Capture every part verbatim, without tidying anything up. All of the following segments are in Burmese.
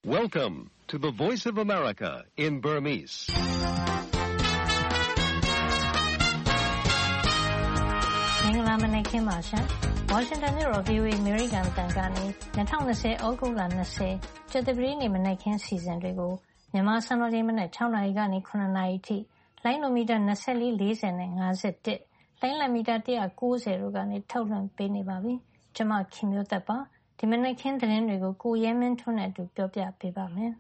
Welcome to the Voice of America in Burmese. ။မင်္ဂလာမနက်ခင်းပါရှင်။ Washington မြို့တော် V O A American တန်ကနေ၂၀၂၀ ဩဂုတ်လ၂၀ကြာသပတေးနေ့မနက်ခင်းစီစဉ်တွေကိုမြန်မာစံတော်ချိန်မနက်၆နာရီကနေ၇နာရီထိလိုင်းနိုမီတာ၂၄ ၄၀နဲ့၅၁လိုင်းလံမီတာ၁၉၀တို့ကနေထုတ်လွှင့်ပေးနေပါပြီ။ကျွန်မခင်မျိုးသက်ပါ။ဒီမနက်ခင်းသတင်းတွေကိုကိုရဲမင်းထွန်းနဲ့အတူပြောပြပေးပါမယ်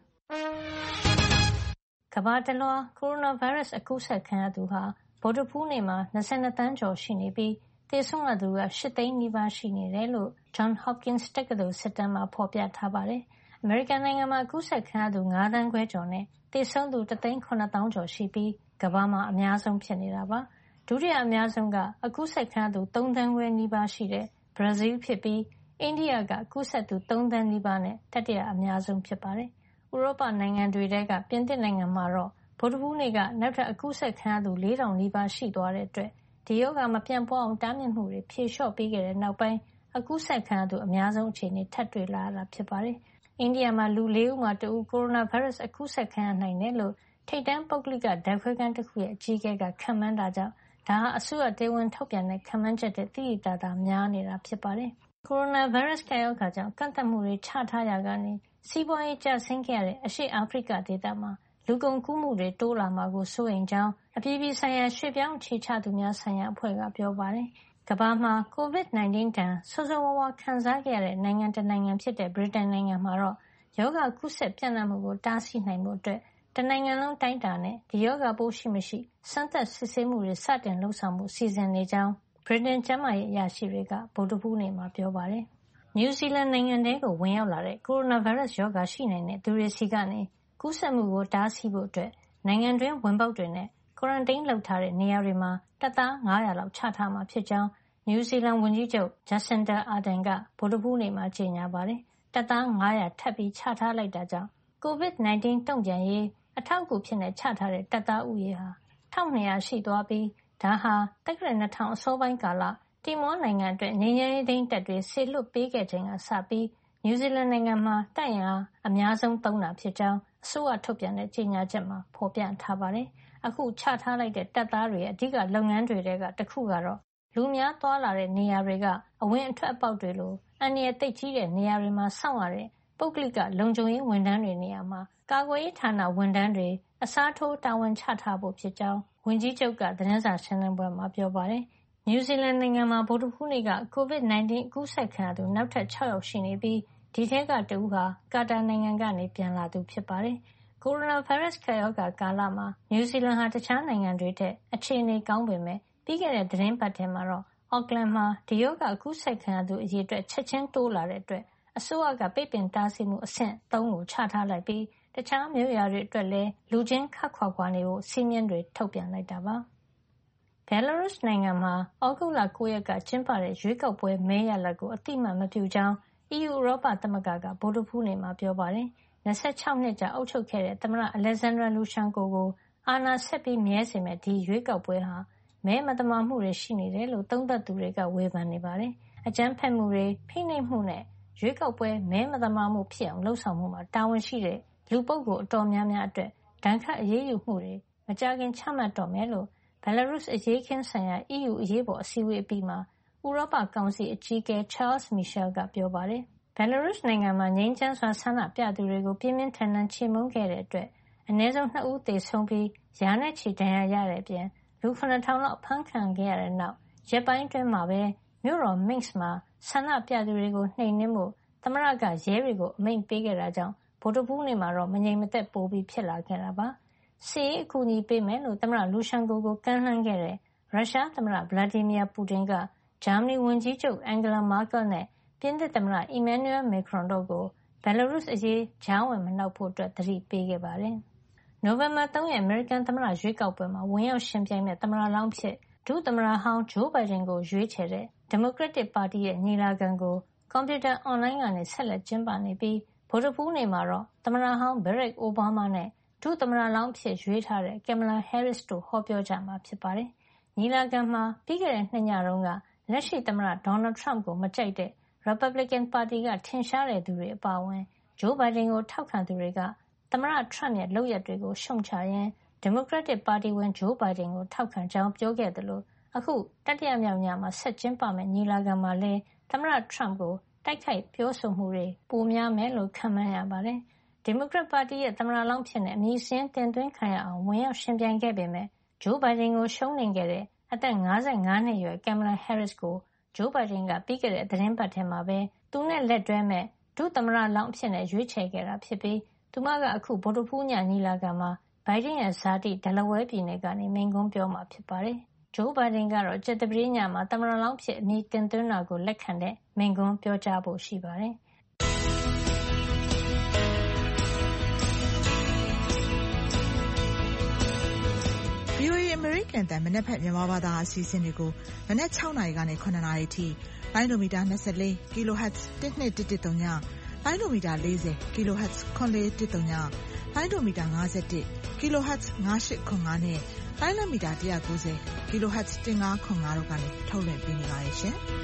။ကမ္ဘာတလွှားကိုရိုနာဗိုင်းရပ်စ်အကူးစက်ခံရသူဟာဗုဒ္ဓဟူးနေ့မှာ၂၂သန်းကျော်ရှိနေပြီးသေဆုံးရသူက၈သိန်းနီးပါးရှိနေတယ်လို့ Johns Hopkins တက္ကသိုလ်စစ်တမ်းမှာဖော်ပြထားပါတယ်။အမေရိကန်နိုင်ငံမှာအကူးစက်ခံရသူ၅သန်းခွဲကျော်နဲ့သေဆုံးသူ၁သိန်း၇သောင်းကျော်ရှိပြီးကမ္ဘာမှာအများဆုံးဖြစ်နေတာပါ။ဒုတိယအများဆုံးကအကူးစက်ခံရသူ၃သန်းခွဲနီးပါးရှိတဲ့ဘရာဇီးဖြစ်ပြီးအိန္ဒိယကကူးစက်သူ၃သန်းနီးပါးနဲ့တတိယအများဆုံးဖြစ်ပါတယ်။ဥရောပနိုင်ငံတွေထဲကပြင်သစ်နိုင်ငံမှာတော့ဗုဒ္ဓဟူးနေ့ကနောက်ထပ်အကူးစက်ခံရသူ၄ထောင်နီးပါးရှိသွားတဲ့အတွက်ဒီရောဂါမပြန့်ပွားအောင်တားမြစ်မှုတွေဖြေလျှော့ပေးခဲ့တဲ့နောက်ပိုင်းအကူးစက်ခံရသူအများဆုံးအခြေအနေထပ်တွေ့လာရတာဖြစ်ပါတယ်။အိန္ဒိယမှာလူ၄ဦးမှာတဦးကိုရိုနာဗိုင်းရပ်စ်အကူးစက်ခံရနိုင်တယ်လို့ထိပ်တန်းပုဂ္ဂလိကဓာတ်ခွဲခန်းတစ်ခုရဲ့အကြီးအကဲကခန့်မှန်းတာကြောင့်ဒါဟာအစိုးရတရားဝင်ထုတ်ပြန်တဲ့ခန့်မှန်းချက်တဲ့သိသိသာသာများနေတာဖြစ်ပါတယ်။ကိုရိုနာဗိုင်းရပ်စ်ကပ်ရောဂါကြောင့်ကန့်သတ်မှုတွေချထားရာကနေစီးပွားရေးကျဆင်းခဲ့ရတဲ့အရှေ့အာဖရိကဒေသမှာလူကုန်ကူးမှုတွေတိုးလာမှာကိုစိုးရိမ်ကြောင်းအပြည်ပြည်ဆိုင်ရာရွှေ့ပြောင်းအခြေချသူများဆိုင်ရာအဖွဲ့ကပြောပါတယ်။ကမ္ဘာမှာ ကိုဗစ်၁၉ တန်ဆိုးဆိုးဝါးဝါးခံစားခဲ့ရတဲ့နိုင်ငံတစ်နိုင်ငံဖြစ်တဲ့ဗြိတိန်နိုင်ငံမှာတော့ရောဂါကူးစက်ပြန့်နှံ့မှုကိုတားဆီးနိုင်ဖို့အတွက်တနိုင်ငံလုံးတိုင်းတာနဲ့ဒီရောဂါပိုးရှိမရှိစမ်းသပ်စစ်ဆေးမှုတွေစတင်လှုပ်ဆောင်မှုစီစဉ်နေကြောင်းဗြိတိန်ကျန်းမာရေးအရာရှိတွေကဗုဒ္ဓဟူးနေ့မှာပြောပါတယ်။နယူးဇီလန်နိုင်ငံထဲကိုဝင်ရောက်လာတဲ့ကိုရိုနာဗိုင်းရပ်စ်ရောဂါရှိနိုင်တဲ့သူတွေစီကနေကူးစက်မှုကိုတားဆီးဖို့အတွက်နိုင်ငံတွင်းဝင်ပေါက်တွေနဲ့ကွာရန်တင်းလုပ်ထားတဲ့နေရာတွေမှာတပ်သား၅၀၀လောက်ချထားမှာဖြစ်ကြောင်းနယူးဇီလန်ဝန်ကြီးချုပ်ဂျက်စင်ဒါအာဒန်ကဗုဒ္ဓဟူးနေ့မှာကြေညာပါတယ်။တပ်သား၅၀၀ထပ်ပြီးချထားလိုက်တာကြောင့်ကိုဗစ်၁၉တုံ့ပြန်ရေးအထောက်အကူဖြစ်နေချထားတဲ့တပ်သားဦးရေဟာ၁၂၀၀ရှိသွားပြီးဒါဟာတက္ကရာ၂၀၀၀အစောပိုင်းကာလတီမောနိုင်ငံအတွက်ငြိမ်းချမ်းရေးသိမ်းတပ်တွေဆေလွတ်ပေးခဲ့ချိန်ကစပြီးနယူးဇီလန်နိုင်ငံမှာတပ်အင်အားအများဆုံးသုံးတာဖြစ်ကြောင်းအစိုးရထုတ်ပြန်တဲ့ကြေညာချက်မှာဖော်ပြထားပါတယ်။အခုချထားလိုက်တဲ့တပ်သားတွေရဲ့အဓိကလုပ်ငန်းတွေထဲကတစ်ခုကတော့လူများသွားလာတဲ့နေရာတွေကအဝင်အထွက်အပေါက်တွေလိုအန္တရာယ်သိပ်ကြီးတဲ့နေရာတွေမှာစောင့်ရတဲ့ပုဂ္ဂလိကလုံခြုံရေးဝန်ထမ်းတွေနေရာမှာကာကွယ်ရေးဌာနဝန်ထမ်းတွေအစားထိုးတာဝန်ချထားဖို့ဖြစ်ကြောင်းဝန်ကြီးချုပ်ကသတင်းစာရှင်းလင်းပွဲမှာပြောပါတယ်။နယူးဇီလန်နိုင်ငံမှာဗုဒ္ဓဟူးနေ့ကကိုဗစ်၁၉အကူးစက်ခံရသူနောက်ထပ်၆ယောက်ရှိနေပြီးဒီထဲကတဦးဟာကာတာနိုင်ငံကနေပြန်လာသူဖြစ်ပါတယ်။ကိုရိုနာဗိုင်းရပ်စ်ကပ်ရောဂါကာလမှာနယူးဇီလန်ဟာတခြားနိုင်ငံတွေထက်အခြေအနေကောင်းပေမဲ့ပြီးခဲ့တဲ့သတင်းပတ်ထဲမှာတော့အော့ကလန်မှာဒီရောဂါအကူးစက်ခံရသူအရေအတွက်ချက်ချင်းတိုးလာတဲ့အတွက်အစိုးရကပိတ်ပင်တားဆီးမှုအဆင့်၃ကိုချထားလိုက်ပြီးတခြားမြို့ရွာတွေအတွက်လည်းလူချင်းခပ်ခွာခွာနေဖို့စည်းမျဉ်းတွေထုတ်ပြန်လိုက်တာပါ။ဘယ်လာရုစ်နိုင်ငံမှာဩဂုတ်လ၉ရက်ကကျင်းပတဲ့ရွေးကောက်ပွဲမဲရလဒ်ကိုအတိအမှတ်မပြုကြောင်းအီးယူဥရောပသမဂ္ဂကဗုဒ္ဓဟူးနေ့မှာပြောပါတယ်။၂၆နှစ်ကြာအုပ်ချုပ်ခဲ့တဲ့သမ္မတအလက်ဇန်ဒရာလူရှန်ကိုကိုအာဏာဆက်ပြီးမြဲစေမဲ့ဒီရွေးကောက်ပွဲဟာမဲမသမာမှုတွေရှိနေတယ်လို့သုံးသပ်သူတွေကဝေဖန်နေပါတယ်။အကြမ်းဖက်မှုတွေဖိနှိပ်မှုနဲ့ရွေးကောက်ပွဲမဲမသမာမှုဖြစ်အောင်လှုံ့ဆော်မှုမှာတာဝန်ရှိတဲ့လူပုဂ္ဂိုလ်အတော်များများအတွက်ဒဏ်ခတ်အရေးယူမှုတွေမကြာခင်ချမှတ်တော့မယ်လို့ဘယ်လာရုစ်အရေးခင်းဆိုင်ရာအီးယူအရေးပေါ်အစည်းအဝေးအပြီးမှာဥရောပကောင်စီအကြီးအကဲချားလ်စ်မီရှယ်ကပြောပါတယ်။ဘယ်လာရုစ်နိုင်ငံမှာငြိမ်းချမ်းစွာဆန္ဒပြသူတွေကိုပြင်းပြင်းထန်ထန်ချေမှုန်းခဲ့တဲ့အတွက်အနည်းဆုံး၂ဦးသေဆုံးပြီးရာနဲ့ချီဒဏ်ရာရတဲ့အပြင်လူ၇ထောင်လောက်အဖမ်းခံခဲ့ရတဲ့နောက်ရက်ပိုင်းအတွင်းမှာပဲမြို့တော်မင့်စ်မှာဆန္ဒပြသူတွေကိုနှိမ်နင်းဖို့သမ္မတကရဲတွေကိုအမိန့်ပေးခဲ့တာကြောင့်ဗုဒ္ဓဟူးနေ့မှာတော့မငြိမ်မသက်ပိုပြီးဖြစ်လာခဲ့တာပါ။စစ်ရေးအကူအညီပေးမယ်လို့သမ္မတလူရှန်ကိုကိုကမ်းလှမ်းခဲ့တဲ့ရုရှားသမ္မတဗလာဒီမီယာပူတင်ကဂျာမနီဝန်ကြီးချုပ်အန်ဂလာမာကယ်နဲ့ပြင်သစ်သမ္မတအီမန်နျူရယ်မက်ခရွန်တို့ကိုဘယ်လာရုစ်အရေးကြားဝင်မနှောက်ဖို့သတိပေးခဲ့ပါတယ်။နိုဝင်ဘာ၃ရက်အမေရိကန်သမ္မတရွေးကောက်ပွဲမှာဝင်ရောက်ယှဉ်ပြိုင်မဲ့သမ္မတလောင်းအဖြစ်ဒုသမ္မတဟောင်းဂျိုးဘိုင်ဒန်ကိုရွေးချယ်တဲ့ဒီမိုကရက်တစ်ပါတီရဲ့ညီလာခံကိုကွန်ပြူတာအွန်လိုင်းကနေဆက်လက်ကျင်းပနေပြီးဗုဒ္ဓဟူးနေ့မှာတော့သမ္မတဟောင်းဘရက်အိုဘားမားနဲ့ဒုသမ္မတလောင်းအဖြစ်ရွေးထားတဲ့ကင်မလာဟဲရစ်တို့ဟောပြောကြမှာဖြစ်ပါတယ်။ညီလာခံမှာပြီးခဲ့တဲ့နှစ်ညတုန်းကလက်ရှိသမ္မတဒေါ်နယ်ထရမ့်ကိုမကြိုက်တဲ့ရီပတ်ဘလစ်ကန်ပါတီကထင်ရှားတဲ့သူတွေအပါအဝင်ဂျိုးဘိုင်ဒန်ကိုထောက်ခံသူတွေကသမ္မတထရမ့်ရဲ့လုပ်ရပ်တွေကိုရှုံချရင်းဒီမိုကရက်တစ်ပါတီဝင်ဂျိုးဘိုင်ဒန်ကိုထောက်ခံကြောင်းပြောခဲ့သလိုအခုတတိယမြောက်ညမှာဆက်ကျင်းပမယ့်ညီလာခံမှာလည်းသမ္မတထရမ့်ကိုတိုက်ခိုက်ပြောဆိုမှုတွေပိုများမယ်လို့ခန့်မှန်းရပါတယ်။ဒီမိုကရက်ပါတီရဲ့သမ္မတလောင်းဖြစ်တဲ့အမည်စာရင်းတင်သွင်းခံရအောင်ဝင်ရောက်ရှင်ပြိုင်ခဲ့ပေမဲ့ဂျိုးဘိုင်ဒန်ကိုရှုံးနိမ့်ခဲ့တဲ့အသက်၅၅နှစ်အရွယ်ကင်မလာဟဲရစ်ကိုဂျိုးဘိုင်ဒန်ကပြီးခဲ့တဲ့သီတင်းပတ်ထဲမှာပဲသူနဲ့လက်တွဲမဲ့ဒုသမ္မတလောင်းအဖြစ်နဲ့ရွေးချယ်ခဲ့တာဖြစ်ပြီးသူမကအခုဗုဒ္ဓဟူးညညီလာခံမှာဘိုင်ဒန်ရဲ့ဇာတိဒလဝဲပြည်နယ်ကနေမိန့်ခွန်းပြောမှာဖြစ်ပါတယ်။ဂျိုးဘိုင်ဒန်ကတော့ကြာသပတေးညမှာသမ္မတလောင်းဖြစ်အမည်တင်သွင်းတာကိုလက်ခံတဲ့မိန့်ခွန်းပြောကြားဖို့ရှိပါတယ်။ဗွီအိုအေ American တန်မနက်ဖက်မြန်မာဘာသာအစီအစဉ်တွေကိုမနက်၆နာရီကနေ၇နာရီထိလိုင်းဒိုမီတာ၂၄ kHz တစ်နှစ်တစ်တစ်သုံးညလိုင်းဒိုမီတာ၄၀ kHz ခွန်လေးတစ်သုံးညလိုင်းဒိုမီတာ၅၁ kHz ၅၈ခွန်၅နဲ့လိုင်းလမီတာ၁၉၀ kHz ၁၅ခွန်၅တို့ကနေထုတ်လွှင့်ပေးနေပါတယ်ရှင်။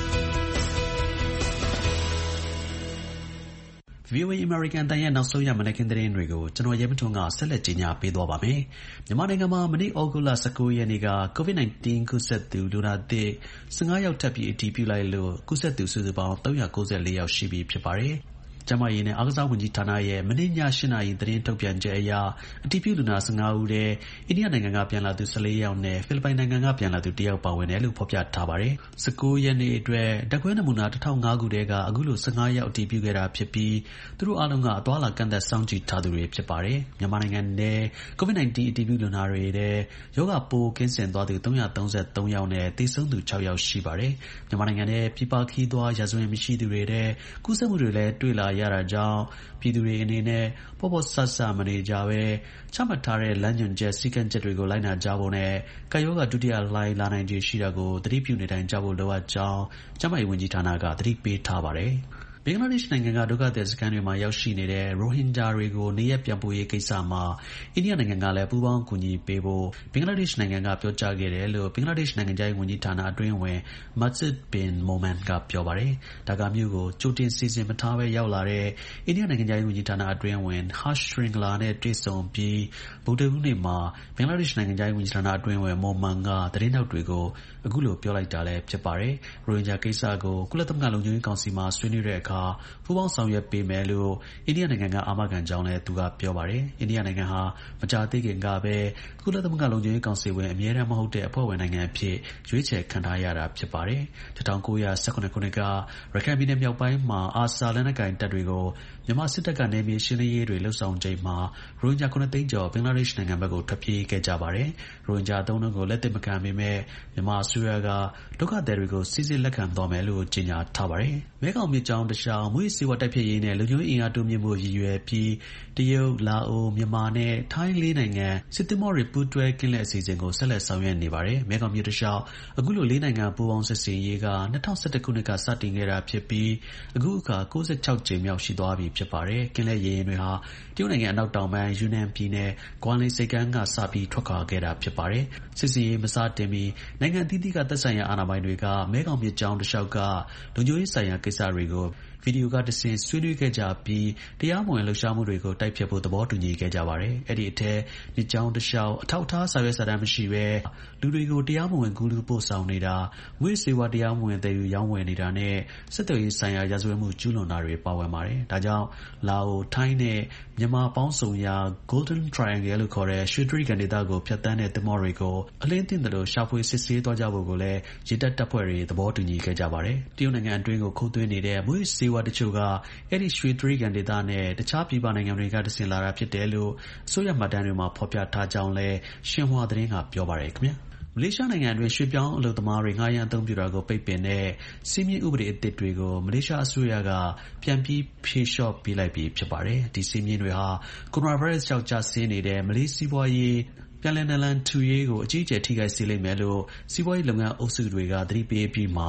ဗွီအိုအေ American တန်ရဲ့နောက်ဆုံးရမနက်ခင်းသတင်းတွေကိုကျွန်တော်ရဲမထွန်းကဆက်လက်ကြီးညာပေးသွားပါမယ်။မြန်မာနိုင်ငံမှာမနေ့ဩဂုတ်လ၁၉ရက်နေ့က ကိုဗစ် ၁၉ ကူးစက်သူလူနာသစ်၁၅ယောက်ထပ်ပြီးအတည်ပြုလိုက်လို့ကူးစက်သူစုစုပေါင်း၃၉၄ယောက်ရှိပြီဖြစ်ပါတယ်။ကျန်းမာရေးနဲ့အားကစားဝန်ကြီးဌာနရဲ့မနေ့ည၈နာရီသတင်းထုတ်ပြန်ချက်အရအတည်ပြုလူနာ၁၅ဦးထဲအိန္ဒိယနိုင်ငံကပြန်လာသူ၁၄ယောက်နဲ့ဖိလစ်ပိုင်နိုင်ငံကပြန်လာသူ၁ယောက်ပါဝင်တယ်လို့ဖော်ပြထားပါတယ်။၁၉ရက်နေ့အတွက်ဓာတ်ခွဲနမူနာ၁၀၀၅ခုထဲကအခုလို၁၅ယောက်အတည်ပြုခဲ့တာဖြစ်ပြီးသူတို့အားလုံးကအသွားလာကန့်သက်စောင့်ကြည့်ထားသူတွေဖြစ်ပါတယ်။မြန်မာနိုင်ငံထဲကိုဗစ် ၁၉ အတည်ပြုလူနာတွေထဲရောဂါပိုးကင်းစင်သွားသူ၃၃၃ယောက်နဲ့သေဆုံးသူ၆ယောက်ရှိပါတယ်။မြန်မာနိုင်ငံထဲပြည်ပခီးသွားရာဇဝင်မရှိသူတွေထဲကူးစက်မှုတွေလည်းတွေ့လာရတာကြောင့်ပြည်သူတွေအနေနဲ့ပေါ့ပေါ့ဆဆမနေကြပဲချမှတ်ထားတဲ့လမ်းညွှန်ချက်စည်းကမ်းချက်တွေကိုလိုက်နာကြဖို့နဲ့ကာယောဂဒုတိယလှိုင်းလာနိုင်ခြေရှိတာကိုသတိပြုနေတိုင်းကြဖို့လိုအပ်ကြောင်းကျန်းမာရေးဝန်ကြီးဌာနကသတိပေးထားပါတယ်။ဘင်္ဂလားဒေ့ရှ်နိုင်ငံကဒုက္ခသည်စခန်းတွေမှာရောက်ရှိနေတဲ့ရိုဟင်ဂျာတွေကိုနေရပ်ပြန်ပို့ရေးကိစ္စမှာအိန္ဒိယနိုင်ငံကလည်းပူးပေါင်းကူညီပေးဖို့ဘင်္ဂလားဒေ့ရှ်နိုင်ငံကပြောကြားခဲ့တယ်လို့ဘင်္ဂလားဒေ့ရှ်နိုင်ငံခြားရေးဝန်ကြီးဌာနအတွင်းဝင် Masud Bin Momen ကပြောပါတယ်။ဒါကမြို့ကိုကြိုတင်စီစဉ်မထားဘဲရောက်လာတဲ့အိန္ဒိယနိုင်ငံခြားရေးဝန်ကြီးဌာနအတွင်းဝင် Harsh Shringla နဲ့တွေ့ဆုံပြီးဗုဒ္ဓဟူးနေ့မှာဘင်္ဂလားဒေ့ရှ်နိုင်ငံခြားရေးဝန်ကြီးဌာနအတွင်းဝင် Momen ကသတင်းထောက်တွေကိုအခုလိုပြောလိုက်တာလည်းဖြစ်ပါတယ်။ရိုဟင်ဂျာကိစ္စကိုကုလသမဂ္ဂလုံခြုံရေးကောင်စီမှာဆွေးနွေးတဲ့အခါပူးပေါင်းဆောင်ရွက်ပေးမယ်လို့အိန္ဒိယနိုင်ငံကအာမခံကြောင်းလည်းသူကပြောပါတယ်။အိန္ဒိယနိုင်ငံဟာမကြာသေးခင်ကပဲကုလသမဂ္ဂလုံခြုံရေးကောင်စီဝင်အမြဲတမ်းမဟုတ်တဲ့အဖွဲ့ဝင်နိုင်ငံအဖြစ်ရွေးချယ်ခံထားရတာဖြစ်ပါတယ်။၁၉၁၇ခုနှစ်ကရခိုင်ပြည်နယ်မြောက်ပိုင်းမှာအာဆာလက်နက်ကိုင်တပ်တွေကိုမြန်မာစစ်တပ်ကနယ်မြေရှင်းလင်းရေးတွေလှုပ်ဆောင်ချိန်မှာရိုဟင်ဂျာခုနှစ်သိန်းကျော်ဘင်္ဂလားဒေ့ရှ်နိုင်ငံဘက်ကိုထွက်ပြေးခဲ့ကြပါတယ်။ရိုဟင်ဂျာအသုံးအနှုန်းကိုလက်သင့်မခံပေမဲ့မြန်မာအစိုးရကဒုက္ခသည်တွေကိုစိစစ်လက်ခံသွားမယ်လို့ကြေညာထားပါတယ်။မဲခေါင်မြစ်ကြောင်းတစ်လျှောက်မွေးစေဝတိုက်ဖျက်ရေးနဲ့လူမျိုးအင်အားတိုးမြင့်မှုရည်ရွယ်ပြီးတရုတ်၊လာအို၊မြန်မာနဲ့ထိုင်းလေးနိုင်ငံစစ်သင်္ဘောတွေပူးတွဲကင်းလှည့်အစီအစဉ်ကိုဆက်လက်ဆောင်ရွက်နေပါတယ်။မဲခေါင်မြစ်တစ်လျှောက်အခုလိုလေးနိုင်ငံပူးပေါင်းစစ်ဆင်ရေးက၂၀၁၁ခုနှစ်ကစတင်ခဲ့တာဖြစ်ပြီးအခုအခါ၉၆ကြိမ်မြောက်ရှိသွားပြီဖြစ်ပါတယ်။ကင်းလှည့်ရေယာဉ်တွေဟာတရုတ်နိုင်ငံအနောက်တောင်ပိုင်းယူနန်ပြည်နယ်ဂွမ်လင်ဆိပ်ကမ်းကစပြီးထွက်ခွာခဲ့တာဖြစ်ပါတယ်။စစ်ဆင်ရေးမစတင်မီနိုင်ငံအသီးသီးကသက်ဆိုင်ရာအာဏာပိုင်တွေကမဲခေါင်မြစ်ကြောင်းတစ်လျှောက်ကလုံခြုံရေးဆိုင်ရာကိစ္စတွေကိုဗီဒီယိုကတဆင့်ဆွေးနွေးခဲ့ကြပြီးတရားမဝင်လှုပ်ရှားမှုတွေကိုတိုက်ဖျက်ဖို့သဘောတူညီခဲ့ကြပါတယ်။အဲ့ဒီအထက်မြစ်ကြောင်းတစ်လျှောက်အထောက်အထားစာရွက်စာတမ်းမရှိဘဲလူတွေကိုတရားမဝင်ကူးလူပို့ဆောင်နေတာငွေစေဝါတရားမဝင်သယ်ယူရောင်းဝယ်နေတာနဲ့စစ်တပ်ရေးဆိုင်ရာရာဇဝတ်မှုကျူးလွန်တာတွေပါဝင်ပါတယ်။ဒါကြောင့်လာအို၊ထိုင်းနဲ့မြန်မာပေါင်းစုံရာ Golden Triangle လို့ခေါ်တဲ့ရွှေတြိဂံဒေသကိုဖြတ်သန်းတဲ့သင်္ဘောတွေကိုအလင်းသင့်တယ်လို့ရှာဖွေစစ်ဆေးသွားကြဖို့ကိုလည်းရေတပ်တပ်ဖွဲ့တွေသဘောတူညီခဲ့ကြပါတယ်။တရုတ်နိုင်ငံအတွင်းကိုခိုးသွင်းနေတဲ့မွေးစေဝါတချို့ကအဲ့ဒီရွှေတြိဂံဒေသနဲ့တခြားပြည်ပနိုင်ငံတွေကတဆင့်လာတာဖြစ်တယ်လို့အစိုးရမှတ်တမ်းတွေမှာဖော်ပြထားကြောင်းလည်းရှင်ဟွာသတင်းကပြောပါတယ်ခင်ဗျာမလေးရှားနိုင်ငံအတွင်းရွှေ့ပြောင်းအလုပ်သမားတွေငှားရမ်းအသုံးပြုတာကိုပိတ်ပင်တဲ့စည်းမျဉ်းဥပဒေအသစ်တွေကိုမလေးရှားအစိုးရကပြန်ပြီးဖြေလျှော့ပေးလိုက်ပြီဖြစ်ပါတယ်။ဒီစည်းမျဉ်းတွေဟာကိုရိုနာဗိုင်းရပ်စ်ကြောင့်ကျဆင်းနေတဲ့မလေးစီးပွားရေးပြန်လည်နလန်ထူရေးကိုအကြီးအကျယ်ထိခိုက်စေလိမ့်မယ်လို့စီးပွားရေးလုပ်ငန်းအုပ်စုတွေကသတိပေးပြီးမှ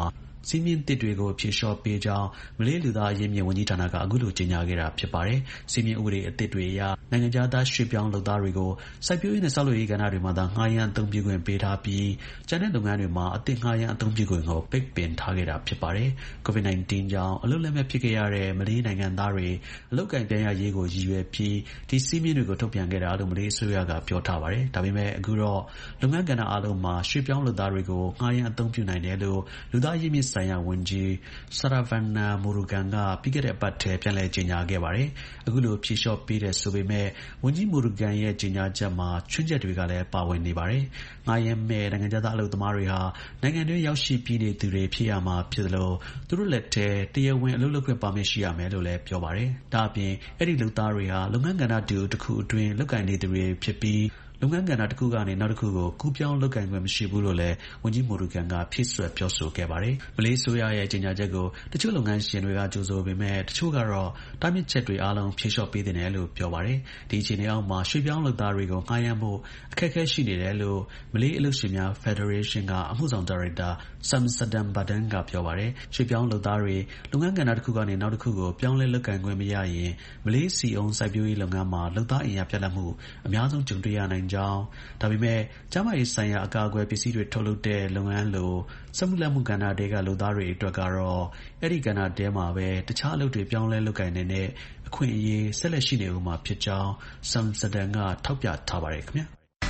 စည်းမျဉ်းသစ်တွေကိုဖြေလျှော့ပေးကြောင်းမလေးလူသားအရင်းမြစ်ဝန်ကြီးဌာနကအခုလိုကြေညာခဲ့တာဖြစ်ပါတယ်။စည်းမျဉ်းဥပဒေအသစ်တွေအရနိုင်ငံခြားသားရွှေ့ပြောင်းလုပ်သားတွေကိုစိုက်ပျိုးရေးနဲ့ဆောက်လုပ်ရေးကဏ္ဍတွေမှာသာငှားရမ်းအသုံးပြုခွင့်ပေးထားပြီးကျန်တဲ့လုပ်ငန်းတွေမှာအသစ်ငှားရမ်းအသုံးပြုခွင့်ကိုပိတ်ပင်ထားခဲ့တာဖြစ်ပါတယ်။ ကိုဗစ် ၁၉ ကြောင့်အလုပ်လက်မဲ့ဖြစ်ခဲ့ရတဲ့မလေးနိုင်ငံသားတွေအလုပ်ကိုင်ပြန်ရရေးကိုရည်ရွယ်ပြီးဒီစည်းမျဉ်းတွေကိုထုတ်ပြန်ခဲ့တာလို့မလေးအစိုးရကပြောထားပါတယ်။ဒါပေမဲ့အခုတော့လုပ်ငန်းကဏ္ဍအားလုံးမှာရွှေ့ပြောင်းလုပ်သားတွေကိုငှားရမ်းအသုံးပြုနိုင်တယ်လို့လူသားရင်းမြစ်ဆိုင်ရာဝန်ကြီး Saravanan Murugan ကပြီးခဲ့တဲ့အပတ်ထဲပြန်လည်ကြေညာခဲ့ပါတယ်။အခုလိုဖြေလျှော့ပေးတယ်ဆိုပေမဲ့ဝန်ကြီး Murugan ရဲ့ကြေညာချက်မှာချွင်းချက်တွေကလည်းပါဝင်နေပါတယ်။ငှားရမ်းမဲ့နိုင်ငံခြားသားအလုပ်သမားတွေဟာနိုင်ငံတွင်းရောက်ရှိပြီးနေသူတွေဖြစ်ရမှာဖြစ်လို့သူတို့လက်ထဲတရားဝင်အလုပ်လုပ်ခွင့်ပါမစ်ရှိရမယ်လို့လည်းပြောပါတယ်။ဒါအပြင်အဲ့ဒီလုပ်သားတွေဟာလုပ်ငန်းကဏ္ဍတူတစ်ခုအတွင်းလုပ်ကိုင်နေသူတွေဖြစ်ပြီးလုပ်ငန်းကဏ္ဍတစ်ခုကနေနောက်တစ်ခုကိုကူးပြောင်းလုပ်ကိုင်ခွင့်မရှိဘူးလို့လည်းဝန်ကြီးမိုရူကန်ကဖြည့်ဆွတ်ပြောဆိုခဲ့ပါတယ်။မလေးဆိုရရဲ့ကြေညာချက်ကိုတချို့လုပ်ငန်းရှင်တွေကကြိုဆိုပေမဲ့တချို့ကတော့တားမြစ်ချက်တွေအားလုံးဖြေလျှော့ပေးတယ်လို့ပြောပါတယ်။ဒီအခြေအနေအောက်မှာရွှေ့ပြောင်းလုပ်သားတွေကိုငှားရမ်းဖို့အခက်အခဲရှိနေတယ်လို့မလေးအလုပ်ရှင်များဖက်ဒရေးရှင်းကအမှုဆောင်ဒါရိုက်တာဆမ်ဆဒန်ဘာဒန်ကပြောပါတယ်။ရွှေ့ပြောင်းလုပ်သားတွေလုပ်ငန်းကဏ္ဍတစ်ခုကနေနောက်တစ်ခုကိုပြောင်းလဲလုပ်ကိုင်ခွင့်မရရင်မလေးစီအုံစိုက်ပျိုးရေးလုပ်ငန်းမှာလုပ်သားအင်အားပြတ်လတ်မှုအများဆုံးကြုံတွေ့ရနိုင်ကြောင်းဒါပေမဲ့ကျန်းမာရေးဆိုင်ရာအကာအကွယ်ပစ္စည်းတွေထုတ်လုပ်တဲ့လုပ်ငန်းလိုစက်မှုလက်မှုကဏ္ဍတွေကလုပ်သားတွေအတွက်ကတော့အဲ့ဒီကဏ္ဍတဲမှာပဲတခြားအလုပ်တွေပြောင်းလဲလုပ်ကိုင်နေတဲ့အခွင့်အရေးဆက်လက်ရှိနေဦးမှာဖြစ်ကြောင်းဆမ်ဆဒန်ကထောက်ပြထားပါတယ်ခင်ဗျာ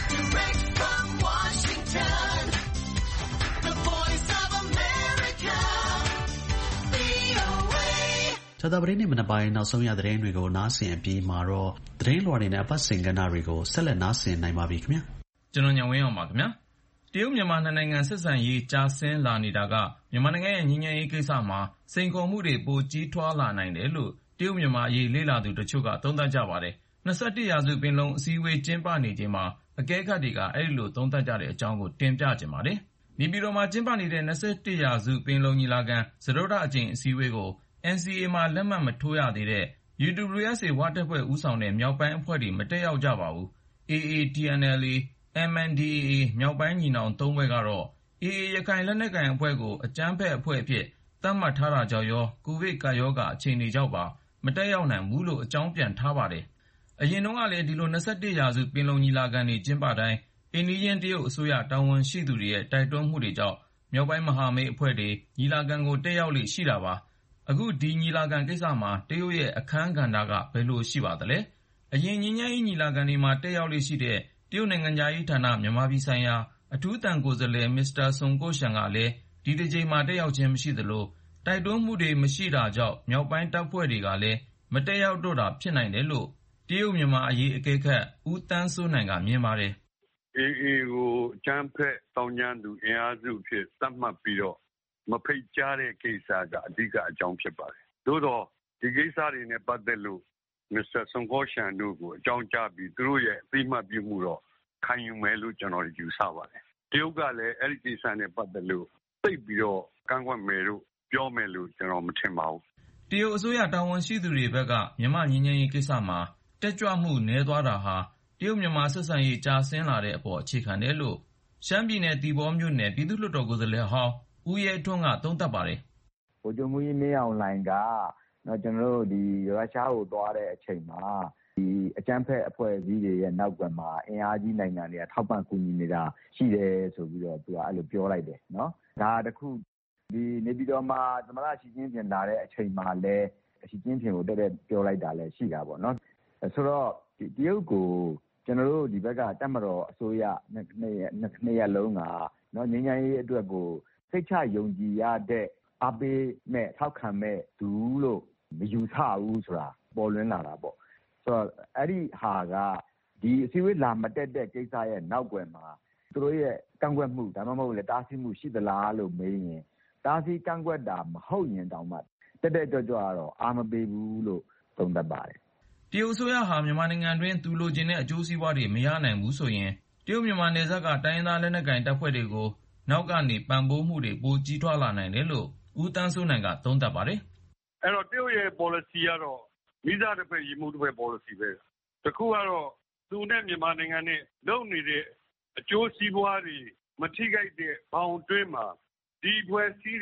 ဇာတာပတိနေ့မနက်ပိုင်းနောက်ဆုံးရသတင်းတွေကိုနားဆင်အပြီးမှာတော့သတင်းလွှာတွေနဲ့အပတ်စဉ်ကဏ္ဍတွေကိုဆက်လက်နားဆင်နိုင်ပါပြီခင်ဗျာကျွန်တော်ညံဝင်းအောင်ပါခင်ဗျာတရုတ်မြန်မာနှစ်နိုင်ငံဆက်ဆံရေးကြာဆင်းလာနေတာကမြန်မာနိုင်ငံရဲ့ငြိမ်းချမ်းရေးကိစ္စမှာစိန်ခေါ်မှုတွေပိုကြီးထွားလာနိုင်တယ်လို့တရုတ်မြန်မာအရေးလေ့လာသူတချို့ကသုံးသပ်ကြပါတယ်နှစ်ဆယ့်တစ်ရာစုပင်လုံအစည်းအဝေးကျင်းပနေချိန်မှာအကဲခတ်တွေကအဲ့ဒီလိုသုံးသပ်ကြတဲ့အကြောင်းကိုတင်ပြကြပါတယ်နေပြည်တော်မှာကျင်းပနေတဲ့နှစ်ဆယ့်တစ်ရာစုပင်လုံညီလာခံစတုတ္ထအကြိမ်အစည်းအဝေးကိုအန်စီအေ မှာလက်မှတ်မထိုးရသေးတဲ့ ယူ ဒဘလျူ အက်စ် အေ ဝတပ်ဖွဲ့ဦးဆောင်တဲ့မြောက်ပိုင်းအဖွဲ့တွေမတက်ရောက်ကြပါဘူး။ အေ အေ တီ အန် အယ်လ် အေ အမ် အန် ဒီ အေ အေ မြောက်ပိုင်းညီနောင်သုံးဖွဲ့ကတော့ အေ အေ ရခိုင်လက်နက်ကိုင်အဖွဲ့ကိုအကြမ်းဖက်အဖွဲ့အဖြစ်သတ်မှတ်ထားတာကြောင့်ရောကိုဗစ်ကပ်ရောဂါအခြေအနေကြောင့်ပါမတက်ရောက်နိုင်ဘူးလို့အကြောင်းပြန်ထားပါတယ်။အရင်တုန်းကလည်းဒီလိုနှစ်ဆယ့်တစ်ရာစုပင်လုံညီလာခံတွေကျင်းပတိုင်းအိမ်နီးချင်းတရုတ်အစိုးရတာဝန်ရှိသူတွေရဲ့တိုက်တွန်းမှုတွေကြောင့်မြောက်ပိုင်းမဟာမိတ်အဖွဲ့တွေညီလာခံကိုတက်ရောက်လေ့ရှိတာပါ။အခုဒီညီလာခံကိစ္စမှာတရုတ်ရဲ့အခန်းကဏ္ဍကဘယ်လိုရှိပါသလဲ။အရင်ငြိမ်းချမ်းရေးညီလာခံတွေမှာတက်ရောက်လေ့ရှိတဲ့တရုတ်နိုင်ငံခြားရေးဌာနမြန်မာပြည်ဆိုင်ရာအထူးသံကိုယ်စားလှယ်မစ္စတာဆွန်ကို့ရှန်ကလည်းဒီတစ်ကြိမ်မှာတက်ရောက်ခြင်းမရှိသလိုတိုက်တွန်းမှုတွေမရှိတာကြောင့်မြောက်ပိုင်းတပ်ဖွဲ့တွေကလည်းမတက်ရောက်တော့တာဖြစ်နိုင်တယ်လို့တရုတ်မြန်မာအရေးအကဲခတ်ဦးသန်းစိုးနိုင်ကမြင်ပါတယ်။ အေအေ ကိုအကြမ်းဖက်သောင်းကျန်းသူအင်အားစုအဖြစ်သတ်မှတ်ပြီးတော့မဖိတ်ကြားတဲ့ကိစ္စကအဓိကအကြောင်းဖြစ်ပါတယ်။သို့တော့ဒီကိစ္စတွေနဲ့ပတ်သက်လို့မစ္စတာဆွန်ကော့ရှန်တို့ကိုအကြောင်းကြားပြီးသူတို့ရဲ့အသိမှတ်ပြုမှုတော့ခံယူမယ်လို့ကျွန်တော်ယူဆပါတယ်။တရုတ်ကလည်းအဲ့ဒီကိစ္စနဲ့ပတ်သက်လို့သိပြီးတော့ကန့်ကွက်မယ်လို့ပြောမယ်လို့ကျွန်တော်မထင်ပါဘူး။တရုတ်အစိုးရတာဝန်ရှိသူတွေဘက်ကမြန်မာငြိမ်းချမ်းရေးကိစ္စမှာတက်ကြွမှုနည်းသွားတာဟာတရုတ်မြန်မာဆက်ဆံရေးကြာဆင်းလာတဲ့အပေါ်အခြေခံတယ်လို့ရှမ်းပြည်နယ်သီပေါမြို့နယ်ပြည်သူ့လွှတ်တော်ကိုယ်စားလှယ်ဟောင်းဦးရဲထွန်းကသုံးသပ်ပါတယ်။ဗိုလ်ချုပ်မှူးကြီးမင်းအောင်လှိုင်ကနော်ကျွန်တော်တို့ဒီရုရှားကိုသွားတဲ့အချိန်မှာဒီအကြမ်းဖက်အဖွဲ့အစည်းတွေရဲ့နောက်ကွယ်မှာအင်အားကြီးနိုင်ငံတွေကထောက်ပံ့ကူညီနေတာရှိတယ်ဆိုပြီးတော့သူကအဲ့လိုပြောလိုက်တယ်နော်ဒါတခုဒီနေပြည်တော်မှာသမ္မတရှီကျင်းပင်လာတဲ့အချိန်မှာလည်းရှီကျင်းပင်ကိုတက်တက်ပြောလိုက်တာလည်းရှိတာပေါ့နော်ဆိုတော့ဒီတရုတ်ကိုကျွန်တော်တို့ဒီဘက်ကတပ်မတော်အစိုးရနှစ်ရက်နှစ်ရက်လုံးကနော်ငြိမ်းချမ်းရေးအတွက်ကိုစိတ်ချယုံကြည်ရတဲ့အားပေးမဲ့ထောက်ခံမဲ့သူလို့မယူဆဘူးဆိုတာပေါ်လွင်လာတာပေါ့ဆိုတော့အဲ့ဒီဟာကဒီအစည်းအဝေးလာမတက်တဲ့ကိစ္စရဲ့နောက်ွယ်မှာသူတို့ရဲ့ကန့်ကွက်မှုဒါမှမဟုတ်လေတားဆီးမှုရှိသလားလို့မေးရင်တားဆီးကန့်ကွက်တာမဟုတ်ရင်တောင်မှတက်တက်ကြွကြွတော့အားမပေးဘူးလို့သုံးသပ်ပါတယ်တရုတ်အစိုးရဟာမြန်မာနိုင်ငံတွင်းသူလိုချင်တဲ့အကျိုးစီးပွားတွေမရနိုင်ဘူးဆိုရင်တရုတ်မြန်မာနယ်စပ်ကတိုင်းရင်းသားလက်နက်ကိုင်တပ်ဖွဲ့တွေကိုနောက်ကနေပံ့ပိုးမှုတွေပိုကြီးထွားလာနိုင်တယ်လို့ဦးသန်းစိုးနိုင်ကသုံးသပ်ပါတယ်အဲ့တော့တရုတ်ရဲ့ policy ကတော့မိသားတစ်ဖက်ရေမှုတစ်ဖက် policy ပဲတခုကတော့သူနဲ့မြန်မာနိုင်ငံနဲ့လုပ်နေတဲ့အကျိုးစီးပွားတွေမထိခိုက်တဲ့ဘောင်တွင်းမှာဒီဖွဲ့စည်းတွေ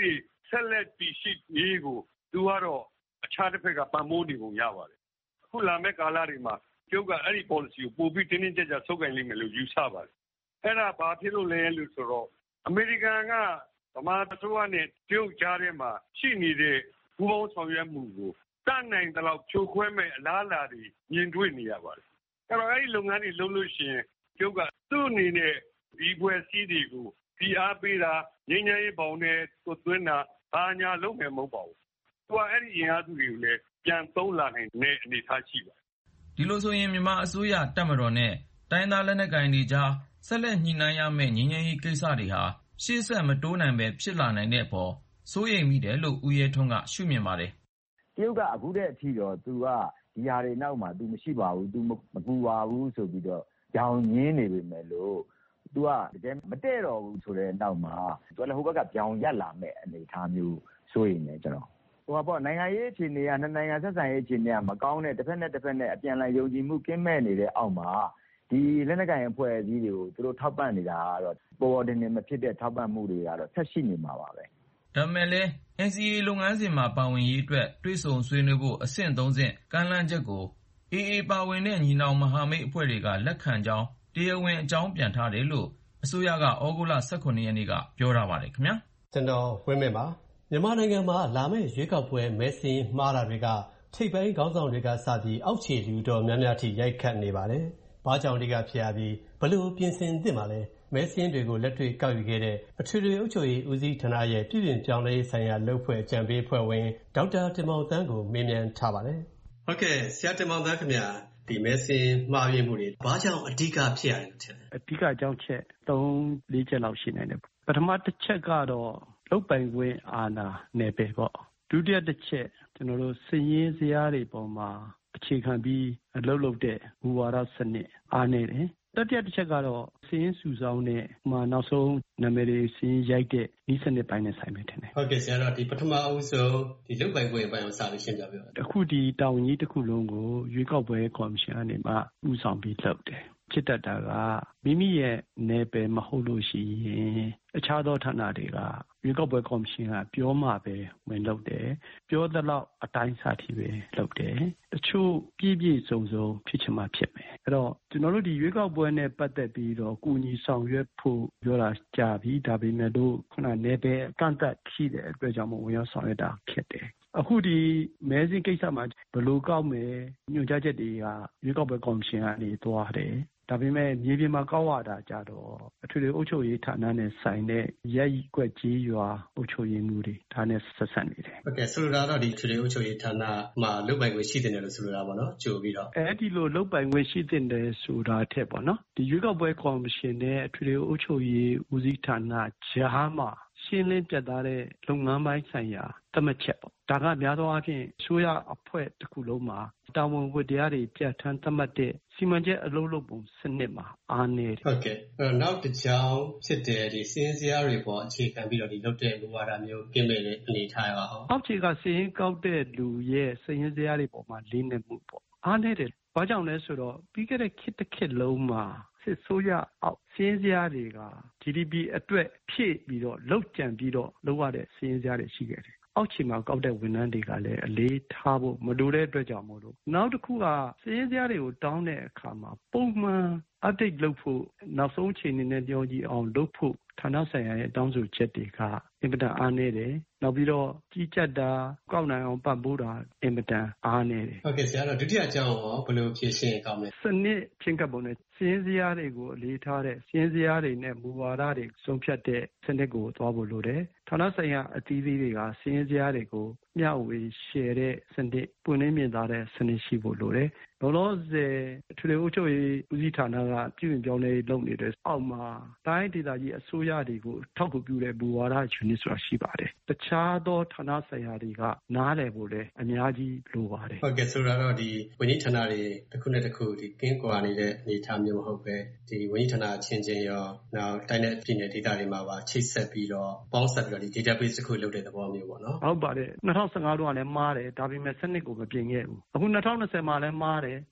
ဆက်လက်တည်ရှိရေးကိုသူကတော့အခြားတစ်ဖက်ကပံ့ပိုးနေပုံရပါတယ်အခုလာမယ့်ကာလတွေမှာကျုပ်ကအဲ့ဒီ policy ကိုပို့ပြီးတင်းတင်းကြပ်ကြပ်ဆုပ်ကိုင်လိမ့်မယ်လို့ယူဆပါတယ်အဲ့ဒါဘာဖြစ်လို့လဲလို့ဆိုတော့အမေရိကန်ကဗမာပြည်ကနဲ့တရုတ်ကြားထဲမှာရှိနေတဲ့ပူးပေါင်းဆောင်ရွက်မှုကိုတတ်နိုင်တဲ့လောက်ဖြိုခွဲမဲ့အလားအလာတွေမြင်တွေ့နေရပါတယ်အဲ့တော့အဲ့ဒီလုပ်ငန်းတွေလုပ်လို့ရှိရင်ကျုပ်ကသူ့အနေနဲ့ဒီဘွယ်စီးတွေကိုဒီအားပေးတာငြိမ်းချမ်းရေးပေါင်းနဲ့သွင်းတာဘာညာလုပ်မယ်မဟုတ်ပါဘူးသူကအဲ့ဒီအင်အားစုတွေကိုလည်းပြန်သုံးလာနိုင်တဲ့အနေအထားရှိပါတယ်ဒီလိုဆိုရင်မြန်မာအစိုးရတပ်မတော်နဲ့တိုင်းသားလက်နက်ကိုင်တွေကြားဆက်လက်ညှိနှိုင်းရမယ့်ငြိမ်းချမ်းရေးကိစ္စတွေဟာရှေ့ဆက်မတိုးနိုင်ပဲဖြစ်လာနိုင်တဲ့အပေါ်စိုးရိမ်မိတယ်လို့ဦးရဲထွန်းကရှုမြင်ပါတယ်တရုတ်ကအခုတဲ့အထိတော့သူကဒီဟာတွေနောက်မှာ तू မရှိပါဘူး तू မကူပါဘူးဆိုပြီးတော့ကြောင်ညင်းနေပေမဲ့လို့ तू ကတကယ်မတည့်တော့ဘူးဆိုတဲ့နောက်မှာ तू လည်းဟိုဘက်ကပြောင်ရက်လာမဲ့အနေအထားမျိုးစိုးရိမ်နေကျွန်တော်ဟိုပေါ့နိုင်ငံရေးအခြေအနေကနှစ်နိုင်ငံဆက်ဆံရေးအခြေအနေကမကောင်းတဲ့တစ်ဖက်နဲ့တစ်ဖက်နဲ့အပြန်အလှန်ယုံကြည်မှုကင်းမဲ့နေတဲ့အောက်မှာဒီလက်နက်ကိုင်အဖွဲ့အစည်းတွေကိုသူတို့ထောက်ပံ့နေတာကတော့ပေါ်ပေါ်တင်တင်မဖြစ်တဲ့ထောက်ပံ့မှုတွေကတော့ဆက်ရှိနေမှာပါပဲဒါမဲ့လည်း N C A လုပ်ငန်းစဉ်မှာပါဝင်ရေးအတွက်တွေ့ဆုံဆွေးနွေးဖို့အဆင့်သုံးဆင့်ကမ်းလှမ်းချက်ကို A A ပါဝင်တဲ့ညီနောင်မဟာမိတ်အဖွဲ့တွေကလက်ခံကြောင်းတရားဝင်အကြောင်းပြန်ထားတယ်လို့အစိုးရကဩဂုတ်လ ၁၇ ရက်နေ့ကပြောထားပါတယ်ခင်ဗျာကျွန်တော်ဝင်းမင်းပါမြန်မာနိုင်ငံမှာလာမယ့်ရွေးကောက်ပွဲမဲစင်းမှားတာတွေကထိပ်ပိုင်းခေါင်းဆောင်တွေကစပြီးအောက်ခြေလူတော်များများထိရိုက်ခတ်နေပါတယ်။ဘာကြောင့်ဒီကဖြစ်ရပြီးဘလို့ပြင်ဆင်သင့်ပါလဲမဲစင်းတွေကိုလက်တွေ့ကောက်ယူခဲ့တဲ့အထွေထွေအုပ်ချုပ်ရေးဦးစီးဌာနရဲ့ပြည်ပြင်ပြောင်းလဲဆိုင်ရာလုပ်ဖွဲ့အကြံပေးဖွဲ့ဝင်ဒေါက်တာတင်မောင်သန်းကိုမေးမြန်းထားပါတယ်။ဟုတ်ကဲ့ဆရာတင်မောင်သန်းခင်ဗျာဒီမဲစင်းမှားယွင်းမှုတွေဘာကြောင့်အဓိကဖြစ်ရတယ်ထင်လဲအဓိကအကြောင်းချက်၃၄ချက်လောက်ရှိနိုင်တယ်ပထမတစ်ချက်ကတော့လုတ်ပိုင်ခွင့်အာဏာနယ်ပယ်ပေါ့ဒုတိယတစ်ချက်ကျွန်တော်တို့စည်ရင်းစရာတွေပေါ်မှာအခြေခံပြီးအလုပ်လုပ်တဲ့ဘူဝါဒစနစ်အားနေတယ်တတိယတစ်ချက်ကတော့စည်ရင်းစုဆောင်တဲ့မှာနောက်ဆုံးနာမည်တွေစည်ရင်းရိုက်တဲ့ဤစနစ်ပိုင်းနဲ့ဆိုင်မယ်ထင်တယ်ဟုတ်ကဲ့ဆရာတော့ဒီပထမအဦးဆုံးဒီလုတ်ပိုင်ခွင့်ပိုင်းကိုစပြီးရှင်းပြပြပါအခုဒီတာဝန်ကြီးတစ်ခုလုံးကိုရွေးကောက်ပွဲကော်မရှင်အနေမှဦးဆောင်ပြီးလုပ်တယ်ဖြစ်တတ်တာကမိမိရဲ့နယ်ပယ်မဟုတ်လို့ရှိရင်အခြားသောဌာနတွေကရွေးကောက်ပွဲကော်မရှင်ကပြောမှပဲဝင်လုပ်တယ်ပြောသလောက်အတိုင်းအစာထိပဲလုပ်တယ်တချို့ပြည့်ပြည့်စုံစုံဖြစ်ချင်မှဖြစ်မယ်အဲ့တော့ကျွန်တော်တို့ဒီရွေးကောက်ပွဲနဲ့ပတ်သက်ပြီးတော့ကုညီဆောင်ရွက်ဖို့ပြောတာကြာပြီဒါပေမဲ့လို့ခုနနယ်ပယ်အကန့်အသတ်ရှိတဲ့အတွက်ကြောင့်မဝင်ရောက်ဆောင်ရွက်တာဖြစ်တယ်အခုဒီမဲစင်းကိစ္စမှာဘယ်လိုကောက်မယ်ညွှန်ကြားချက်တွေကရွေးကောက်ပွဲကော်မရှင်ကနေသွားတယ်ဒါပေမဲ့မြေပြင်မှာကောက်ရတာကြတော့အထွေထွေအုပ်ချုပ်ရေးဌာနနဲ့ဆိုင်တဲ့ရက်ကွက်ကြီးရွာအုပ်ချုပ်ရေးမှုတွေဒါနဲ့ဆက်ဆက်နေတယ်ဟုတ်ကဲ့ဆိုလိုတာတော့ဒီအထွေထွေအုပ်ချုပ်ရေးဌာနမှာလုပ်ပိုင်ခွင့်ရှိတဲ့တယ်လို့ဆိုလိုတာပေါ့နော်ကြိုပြီးတော့အဲ့ဒီလိုလုပ်ပိုင်ခွင့်ရှိတဲ့တယ်ဆိုတာထက်ပေါ့နော်ဒီရွေးကောက်ပွဲကော်မရှင်နဲ့အထွေထွေအုပ်ချုပ်ရေးဦးစီးဌာနကြားမှာရှင်းလင်းပြတ်သားတဲ့လုပ်ငန်းပိုင်းဆိုင်ရာသတ်မှတ်ချက်ပေါ့ဒါကများသောအားဖြင့်ဆိုရအဖွဲ့တစ်ခုလုံးမှာတာဝန်ဝတ္တရားတွေပြဋ္ဌာန်းသတ်မှတ်တဲ့စီမံချက်အလုပ်လုပ်ပုံစနစ်မှာအားနည်းတယ်ဟုတ်ကဲ့အဲ့တော့နောက်တစ်ကြောင်းဖြစ်တဲ့ဒီစင်းစရာတွေပေါ်အခြေခံပြီးတော့ဒီလုပ်တဲ့မူဝါဒမျိုးပြင်မဲ့တဲ့အနေထားပါဟောအောက်ခြေကစင်းကောက်တဲ့လူရဲ့စင်းစရာတွေပေါ်မှာလေးနေမှုပေါ့အားနည်းတယ်ဘာကြောင့်လဲဆိုတော့ပြီးခဲ့တဲ့ခေတ်တစ်ခေတ်လုံးမှာစစ်ဆိုးရအောက်စင်းစရာတွေက G D P အတွက်ဖြည့်ပြီးတော့လောက်ကြံပြီးတော့လုပ်ရတဲ့စင်းစရာတွေရှိခဲ့တယ်အောက်ခြေမှာကောက်တဲ့ဝန်ထမ်းတွေကလည်းအလေးထားဖို့မလိုတဲ့အတွက်ကြောင့်မို့လို့နောက်တစ်ခုကစည်ရင်းစရာတွေကိုတောင်းတဲ့အခါမှာပုံမှန် update လုပ်ဖို့နောက်ဆုံးအခြေအနေနဲ့ပြောကြည့်အောင်လုပ်ဖို့ဌာနဆိုင်ရာရဲ့တောင်းဆိုချက်တွေကအင်မတန်အားနည်းတယ်နောက်ပြီးတော့ကြီးကြပ်တာကောက်နိုင်အောင်ပတ်ပိုးတာအင်မတန်အားနည်းတယ်ဟုတ်ကဲ့ဆရာတော့ဒုတိယအကြောင်းရောဘယ်လိုဖြေရှင်းကောင်းလဲစနစ်ချင်းကပ်ပုံနဲ့စည်ရင်းစရာတွေကိုအလေးထားတဲ့စည်ရင်းစရာတွေနဲ့မူဝါဒတွေဆုံးဖြတ်တဲ့စနစ်ကိုသွားဖို့လိုတယ်ဌာနဆိုင်ရာအသီးသီးတွေကစည်ရင်းစရာတွေကိုမျှဝေ share တဲ့စနစ်ပွင့်လင်းမြင်သာတဲ့စနစ်ရှိဖို့လိုတယ်လောလောဆယ်အထွေထွေအုပ်ချုပ်ရေးဦးစီးဌာနကပြည်ပြင်ပြောင်းလဲလုပ်နေတဲ့အောက်မှာတိုင်းဒေသကြီးအစိုးရတွေကိုထောက်ကူပြုတဲ့ဘူဝါဒယူနစ်ဆိုတာရှိပါတယ်တခြားသောဌာနဆိုင်ရာတွေကနားလည်ဖို့လည်းအများကြီးလိုပါတယ်ဟုတ်ကဲ့ဆိုတော့ဒီဝန်ကြီးဌာနတွေတစ်ခုနဲ့တစ်ခုဒီကင်းကွာနေတဲ့အနေအထားမျိုးမဟုတ်ပဲဒီဝန်ကြီးဌာနချင်းချင်းရောနောက်တိုင်းနဲ့ပြည်နယ်ဒေသတွေမှာပါချိတ်ဆက်ပြီးတော့ပေါင်းဆက်ပြီးတော့ဒီ database တစ်ခုလုပ်တဲ့သဘောမျိုးပေါ့နော်ဟုတ်ပါတယ်၂၀၁၅တော့လည်းမားတယ်ဒါပေမဲ့စနစ်ကိုမပြင်ခဲ့ဘူးအခု၂၀၂၀မှာလည်းမားတယ်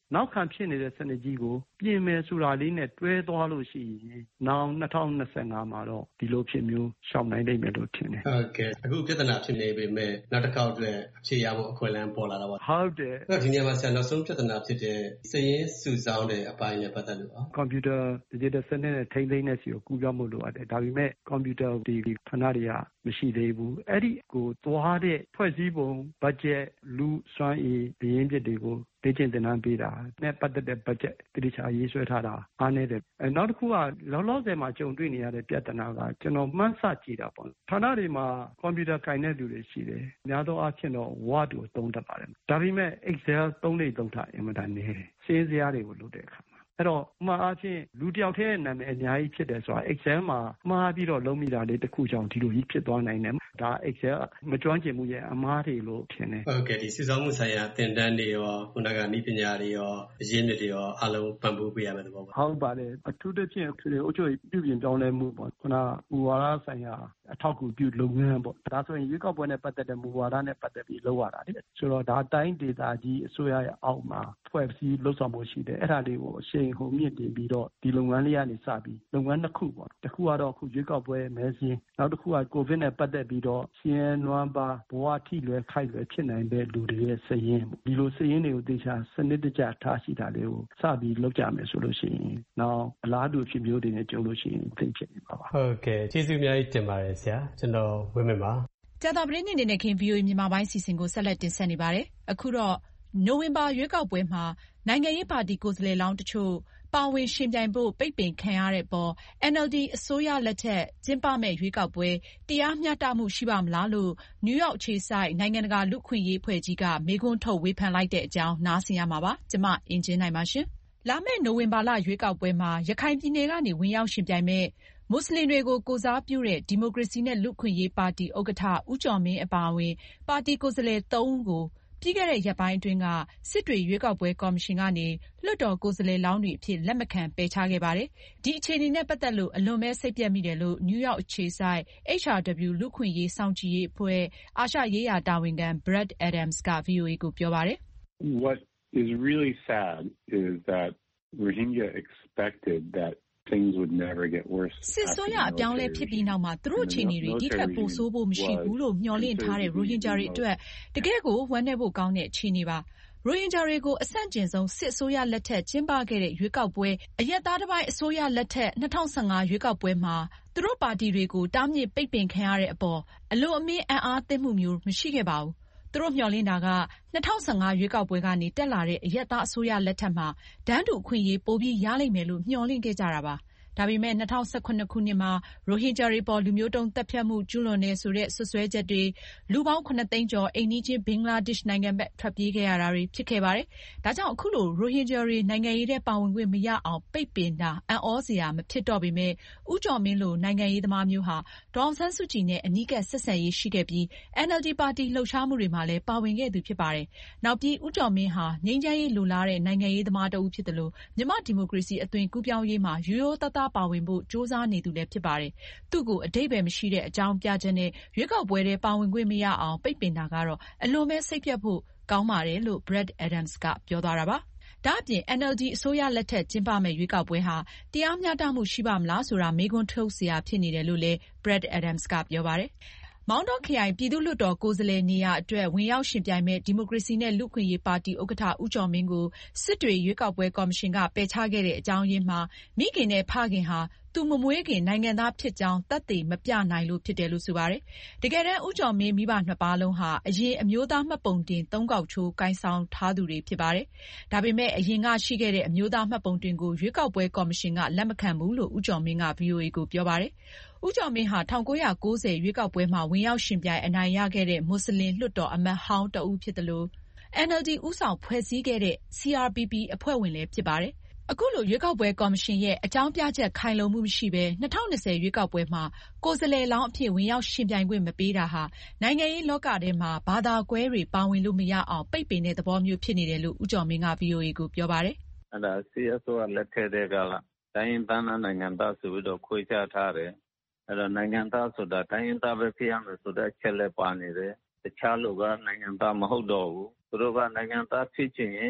နောက်ခံဖြစ်နေတဲ့စနစ်ကြီးကိုပြင်မယ်ဆိုတာလေးနဲ့တွဲသွားလို့ရှိရင်နောက်၂၀၂၅မှာတော့ဒီလိုဖြစ်မျိုးရှောင်နိုင်လိမ့်မယ်လို့ထင်တယ်ဟုတ်ကဲ့အခုပြဿနာဖြစ်နေပေမဲ့နောက်တစ်ခေါက်အတွက်အဖြေရဖို့အခွင့်အလမ်းပေါ်လာတာပါဟုတ်တယ်ဒီနေရာမှာဆရာနောက်ဆုံးပြဿနာဖြစ်တဲ့စရင်းစုဆောင်းတဲ့အပိုင်းနဲ့ပတ်သက်လို့ကွန်ပျူတာဒီဂျစ်တယ်စနစ်နဲ့ထိန်းသိမ်းတဲ့စီကိုကူးပြောင်းမှုလိုအပ်တယ်ဒါပေမဲ့ကွန်ပျူတာဒီဌာနတွေကမရှိသေးဘူးအဲ့ဒီကိုသွားတဲ့ဖွဲ့စည်းပုံဘတ်ဂျက်လူစွမ်းအင်အရင်းမြစ်တွေကိုလေ့ကျင့်သင်တန်းပေးတာနဲ့ပတ်သက်တဲ့ဘတ်ဂျက်တိကျရေးဆွဲထားတာအားနည်းတယ်အဲနောက်တစ်ခုကလောလောဆယ်မှာကြုံတွေ့နေရတဲ့ပြဿနာကကျွန်တော်မှန်းဆကြည့်တာပေါ့ဌာနတွေမှာကွန်ပျူတာကင်တဲ့လူတွေရှိတယ်များသောအားဖြင့်တော့ Word ကိုသုံးတတ်ပါတယ်ဒါပေမဲ့ Excel သုံးလေသုံးထားအင်မတန်နည်းတယ်ရှင်းစရာတွေကိုလုပ်တဲ့အခါအဲ့တော့ဥပမာအားဖြင့်လူတယောက်တည်းနာမည်အများကြီးဖြစ်တယ်ဆိုတာ Excel မှာမှားပြီးတော့လုံးမိတာလေးတစ်ခုကြောင့်ဒီလိုကြီးဖြစ်သွားနိုင်တယ်ဒါ Excel မကျွမ်းကျင်မှုရဲ့အမားတွေလို့ထင်တယ်ဟုတ်ကဲ့ဒီစုဆောင်းမှုဆိုင်ရာသင်တန်းတွေရောခုနကနည်းပညာတွေရောအရင်းတွေရောအလုံးပံ့ပိုးပေးရမယ်သဘောပါဟုတ်ပါတယ်အထူးသဖြင့်အုပ်ချုပ်ရေးပြုပြင်ပြောင်းလဲမှုပေါ့ခုနမူဝါဒဆိုင်ရာအထောက်အကူပြုလုပ်ငန်းပေါ့ဒါဆိုရင်ရွေးကောက်ပွဲနဲ့ပတ်သက်တဲ့မူဝါဒနဲ့ပတ်သက်ပြီးလုပ်ရတာလေဆိုတော့ဒါတိုင်းဒေသကြီးအစိုးရရဲ့အောက်မှာဖွဲ့စည်းလှုပ်ဆောင်မှုရှိတယ်အဲ့ဒါလေးကိုအရှိန်ဟုန်မြင့်တင်ပြီးတော့ဒီလုပ်ငန်းလေးကနေစပြီးလုပ်ငန်းတစ်ခုပေါ့တစ်ခုကတော့အခုရွေးကောက်ပွဲမဲစင်းနောက်တစ်ခုကကိုဗစ်နဲ့ပတ်သက်ပြီးတော့ရှင်းနွမ်းပါဘဝထိလွယ်ခိုက်လွယ်ဖြစ်နိုင်တဲ့လူတွေရဲ့စည်ရင်းဒီလိုစည်ရင်းတွေကိုတေချာစနစ်တကျထားရှိတာလေးကိုစပြီးလုပ်ကြမယ်ဆိုလို့ရှိရင်နောက်အလားတူဖြစ်မျိုးတွေနဲ့ကြုံလို့ရှိရင်သိဖြစ်နေပါပါဟုတ်ကဲ့ကျေးဇူးအများကြီးတင်ပါတယ်ဆရာကျွန်တော်ဝင်းမင်းပါကြာသပတေးနေ့နဲ့ခင် ဗွီအိုအေ မြန်မာပိုင်းစီစဉ်ကိုဆက်လက်တင်ဆက်နေပါတယ်အခုတော့နိုဝင်ဘာရွေးကောက်ပွဲမှာနိုင်ငံရေးပါတီကိုယ်စားလှယ်လောင်းတချို့ပါဝင်ယှဉ်ပြိုင်ဖို့ပိတ်ပင်ခံရတဲ့အပေါ် အန်အယ်လ်ဒီ အစိုးရလက်ထက်ကျင်းပမယ့်ရွေးကောက်ပွဲတရားမျှတမှုရှိပါ့မလားလို့နယူးယောက်အခြေစိုက်နိုင်ငံတကာလူ့အခွင့်အရေးအဖွဲ့ကြီးကမေးခွန်းထုတ်ဝေဖန်လိုက်တဲ့အကြောင်းနားဆင်ရမှာပါ။ကျွန်မအင်ကြင်းနိုင်ပါရှင်။လာမယ့်နိုဝင်ဘာလရွေးကောက်ပွဲမှာရခိုင်ပြည်နယ်ကနေဝင်ရောက်ယှဉ်ပြိုင်မယ့်မွတ်စလင်တွေကိုကိုယ်စားပြုတဲ့ဒီမိုကရေစီနဲ့လူ့အခွင့်အရေးပါတီဥက္ကဋ္ဌဦးကျော်မင်းအပါအဝင်ပါတီကိုယ်စားလှယ်သုံးဦးကိုပြီးခဲ့တဲ့ရက်ပိုင်းအတွင်းကစစ်တွေရွေးကောက်ပွဲကော်မရှင်ကနေလွှတ်တော်ကိုယ်စားလှယ်လောင်းတွေအဖြစ်လက်မခံပယ်ချခဲ့ပါတယ်။ဒီအခြေအနေနဲ့ပတ်သက်လို့အလွန်ပဲစိတ်ပျက်မိတယ်လို့နယူးယောက်အခြေစိုက် H R W လူ့အခွင့်အရေးစောင့်ကြည့်ရေးအဖွဲ့အာရှရေးရာတာဝန်ခံ Brad Adams က ဗွီအိုအေကိုပြောပါတယ်။ What is really sad is that Rohingya expected that things would never get worse စစ်ဆိုးရအပြောင်းလဲဖြစ်ပြီးနောက်မှာသူတို့အခြေအနေတွေဒီထက်ပိုဆိုးဖို့မရှိဘူးလို့မျှော်လင့်ထားတဲ့ရိုဟင်ဂျာတွေအတွက်တကယ့်ကိုဝမ်းနည်းဖို့ကောင်းတဲ့အခြေအနေပါရိုဟင်ဂျာတွေကိုအဆန့်ကျင်ဆုံးစစ်အစိုးရလက်ထက်ကျင်းပခဲ့တဲ့ရွေးကောက်ပွဲအရပ်သားတစ်ပိုင်းအစိုးရလက်ထက်၂၀၁၅ရွေးကောက်ပွဲမှာသူတို့ပါတီတွေကိုတားမြစ်ပိတ်ပင်ခံရတဲ့အပေါ်အလိုအမင်းအံ့အားသင့်မှုမျိုးမရှိခဲ့ပါဘူးသူတို့မျှော်လင့်တာက၂၀၁၅ရွေးကောက်ပွဲကနေတက်လာတဲ့အရပ်သားအစိုးရလက်ထက်မှာတန်းတူအခွင့်အရေးပိုပြီးရလိမ့်မယ်လို့မျှော်လင့်ခဲ့ကြတာပါဒါပေမဲ့၂၀၁၇ခုနှစ်မှာရိုဟင်ဂျာတွေပေါ်လူမျိုးတုံးသတ်ဖြတ်မှုကျူးလွန်တယ်ဆိုတဲ့စွပ်စွဲချက်တွေလူပေါင်းခုနှစ်သိန်းကျော်အိမ်နီးချင်းဘင်္ဂလားဒေ့ရှ်နိုင်ငံဘက်ထွက်ပြေးခဲ့ရတာတွေဖြစ်ခဲ့ပါတယ်။ဒါကြောင့်အခုလိုရိုဟင်ဂျာတွေနိုင်ငံရေးထဲပါဝင်ခွင့်မရအောင်ပိတ်ပင်တာအံ့ဩစရာမဖြစ်တော့ပေမဲ့ဦးကျော်မင်းလိုနိုင်ငံရေးသမားမျိုးဟာဒေါ်အောင်ဆန်းစုကြည်နဲ့အနီးကပ်ဆက်ဆံရေးရှိခဲ့ပြီး အန်အယ်လ်ဒီ ပါတီလှုပ်ရှားမှုတွေမှာလည်းပါဝင်ခဲ့သူဖြစ်ပါတယ်။နောက်ပြီးဦးကျော်မင်းဟာငြိမ်းချမ်းရေးလိုလားတဲ့နိုင်ငံရေးသမားတဦးဖြစ်တယ်လို့မြန်မာဒီမိုကရေစီအသွင်ကူးပြောင်းရေးမှာရိုးရိုးသားသားပါဝင်ဖို့ကြိုးစားနေသူလည်းဖြစ်ပါတယ်။သူ့ကိုအဓိပ္ပါယ်မရှိတဲ့အကြောင်းပြချက်နဲ့ရွေးကောက်ပွဲထဲပါဝင်ခွင့်မရအောင်ပိတ်ပင်တာကတော့အလွန်ပဲစိတ်ပျက်ဖို့ကောင်းပါတယ်လို့ Brad Adams ကပြောသွားတာပါ။ဒါ့အပြင် အန်အယ်လ်ဒီ အစိုးရလက်ထက်ကျင်းပမယ့်ရွေးကောက်ပွဲဟာတရားမျှတမှုရှိပါမလားဆိုတာမေးခွန်းထုတ်စရာဖြစ်နေတယ်လို့လည်း Brad Adams ကပြောပါတယ်။မောင်တောခရိုင်ပြည်သူ့လွှတ်တော်ကိုယ်စားလှယ်နေရာအတွက်ဝင်ရောက်ယှဉ်ပြိုင်မဲ့ဒီမိုကရေစီနဲ့လူ့အခွင့်အရေးပါတီဥက္ကဋ္ဌဦးကျော်မင်းကိုစစ်တွေရွေးကောက်ပွဲကော်မရှင်ကပယ်ချခဲ့တဲ့အကြောင်းရင်းမှာမိခင်နဲ့ဖခင်ဟာသူမမွေးခင်နိုင်ငံသားဖြစ်ကြောင်းသက်သေမပြနိုင်လို့ဖြစ်တယ်လို့ဆိုပါတယ်။တကယ်တမ်းဦးကျော်မင်းမိဘနှစ်ပါးလုံးဟာအရင်အမျိုးသားမှတ်ပုံတင်သုံးကောက်ချိုးကိုင်ဆောင်ထားသူတွေဖြစ်ပါတယ်။ဒါပေမဲ့အရင်ကရှိခဲ့တဲ့အမျိုးသားမှတ်ပုံတင်ကိုရွေးကောက်ပွဲကော်မရှင်ကလက်မခံဘူးလို့ဦးကျော်မင်းက ဗွီအိုအေကိုပြောပါတယ်။ဦးကျော်မင်းဟာ၁၉၉၀ရွေးကောက်ပွဲမှာဝင်ရောက်ယှဉ်ပြိုင်အနိုင်ရခဲ့တဲ့မွတ်စလင်လွှတ်တော်အမတ်ဟောင်းတဦးဖြစ်တယ်လို့ အန်အယ်လ်ဒီ ဦးဆောင်ဖွဲ့စည်းခဲ့တဲ့ စီအာရ်ပီပီ အဖွဲ့ဝင်လည်းဖြစ်ပါတယ်။အခုလိုရွေးကောက်ပွဲကော်မရှင်ရဲ့အကြောင်းပြချက်ခိုင်လုံမှုမရှိဘဲ၂၀၂၀ရွေးကောက်ပွဲမှာကိုယ်စားလှယ်လောင်းအဖြစ်ဝင်ရောက်ယှဉ်ပြိုင်ခွင့်မပေးတာဟာနိုင်ငံရေးလောကထဲမှာဘာသာကွဲတွေပါဝင်လို့မရအောင်ပိတ်ပင်တဲ့သဘောမျိုးဖြစ်နေတယ်လို့ဦးကျော်မင်းက ဗွီအိုအေကိုပြောပါတယ်။အဲ့ဒါစီအဆိုကလက်ထက်တဲ့ကလာတိုင်းရင်းသားနိုင်ငံသားဆိုပြီးတော့ခွဲခြားထားတယ်။အဲ့တော့နိုင်ငံသားဆိုတာတိုင်းရင်းသားပဲဖြစ်ရမယ်ဆိုတဲ့အချက်လက်ပါနေတယ်။တခြားလူကနိုင်ငံသားမဟုတ်တော့ဘူး။သူတို့ကနိုင်ငံသားဖြစ်ချင်ရင်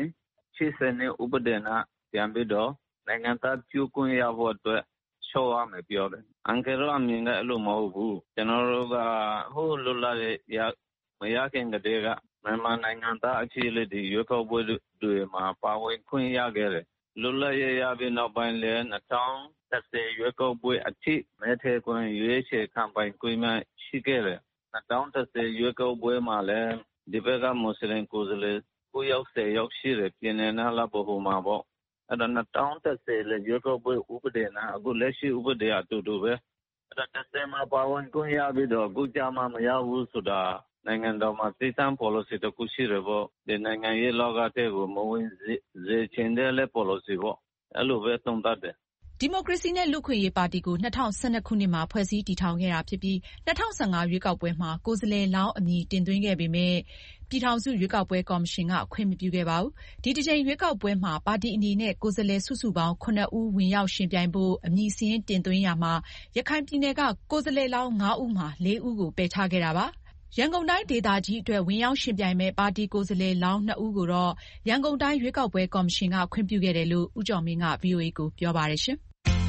ရှစ်ဆယ်နှစ်ဥပဒေနဲ့ပြန်ပြီးတော့နိုင်ငံသားပြုခွင့်ရဖို့အတွက်ရှော့ရမယ်ပြောတယ်အန်ကယ်တို့အမြင်ကအလိုမဟုတ်ဘူးကျွန်တော်တို့ကဟိုလွတ်လပ်ရမရခင်ကတည်းကမြန်မာနိုင်ငံသားအခြေအနေတွေရွေးကောက်ပွဲတွေမှာပါဝင်ခွင့်ရခဲ့တယ်လွတ်လပ်ရရပြီးနောက်ပိုင်းလည်း၂၀၁၀ရွေးကောက်ပွဲအထိမဲထည့်ခွင့်ရွေးချယ်ခံပိုင်ခွင့်ရှိခဲ့တယ်၂၀၁၀ရွေးကောက်ပွဲမှာလည်းဒီဘက်ကမွတ်စလင်ကိုယ်စားလှယ်ကိုရောက်ဆယ်ရောက်ရှိတယ်ပြည်နယ်နဲ့လာပေါ်ဟိုမှာပေါ့အဲ့တော့၂၀၁၀လည်းရွေးကောက်ပွဲဥပဒေနဲ့အခုလက်ရှိဥပဒေအတူတူပဲအဲ့တော့တစ်ဆယ်မှာပါဝင်ခွင့်ရပြီးတော့အခုကြမှာမရဘူးဆိုတာနိုင်ငံတော်မှာသိတမ်း policy တခုရှိတယ်ပေါ့ဒီနိုင်ငံရေးလောကတဲ့ကိုမဝင်စေချင်တဲ့လဲ policy ပေါ့အဲ့လိုပဲသုံးသပ်တယ်ဒီမိုကရေစီနဲ့လူ့ခွင့်ရေးပါတီကို၂၀၁၂ခုနှစ်မှာဖွဲ့စည်းတည်ထောင်ခဲ့တာဖြစ်ပြီး၂၀၁၅ရွေးကောက်ပွဲမှာကိုယ်စားလှယ်လောင်းအမည်တင်သွင်းခဲ့ပေမဲ့ပြည်ထောင်စုရွေးကောက်ပွဲကော်မရှင်ကခွင့်မပြုခဲ့ပါဘူး။ဒီတစ်ကြိမ်ရွေးကောက်ပွဲမှာပါတီအနေနဲ့ကိုယ်စားလှယ်စုစုပေါင်းခုနှစ်ဦးဝင်ရောက်ရှင်ပြိုင်ဖို့အမည်စာရင်းတင်သွင်းရမှာရခိုင်ပြည်နယ်ကကိုယ်စားလှယ်လောင်းငါးဦးမှာလေးဦးကိုပယ်ချခဲ့တာပါ။ရန်ကုန်တိုင်းဒေသကြီးအတွက်ဝင်ရောက်ရှင်ပြိုင်မဲ့ပါတီကိုယ်စားလှယ်လောင်းနှစ်ဦးကိုတော့ရန်ကုန်တိုင်းရွေးကောက်ပွဲကော်မရှင်ကခွင့်ပြုခဲ့တယ်လို့ဦးကျော်မင်းက ဗွီအိုအေကိုပြောပါတယ်ရှင်။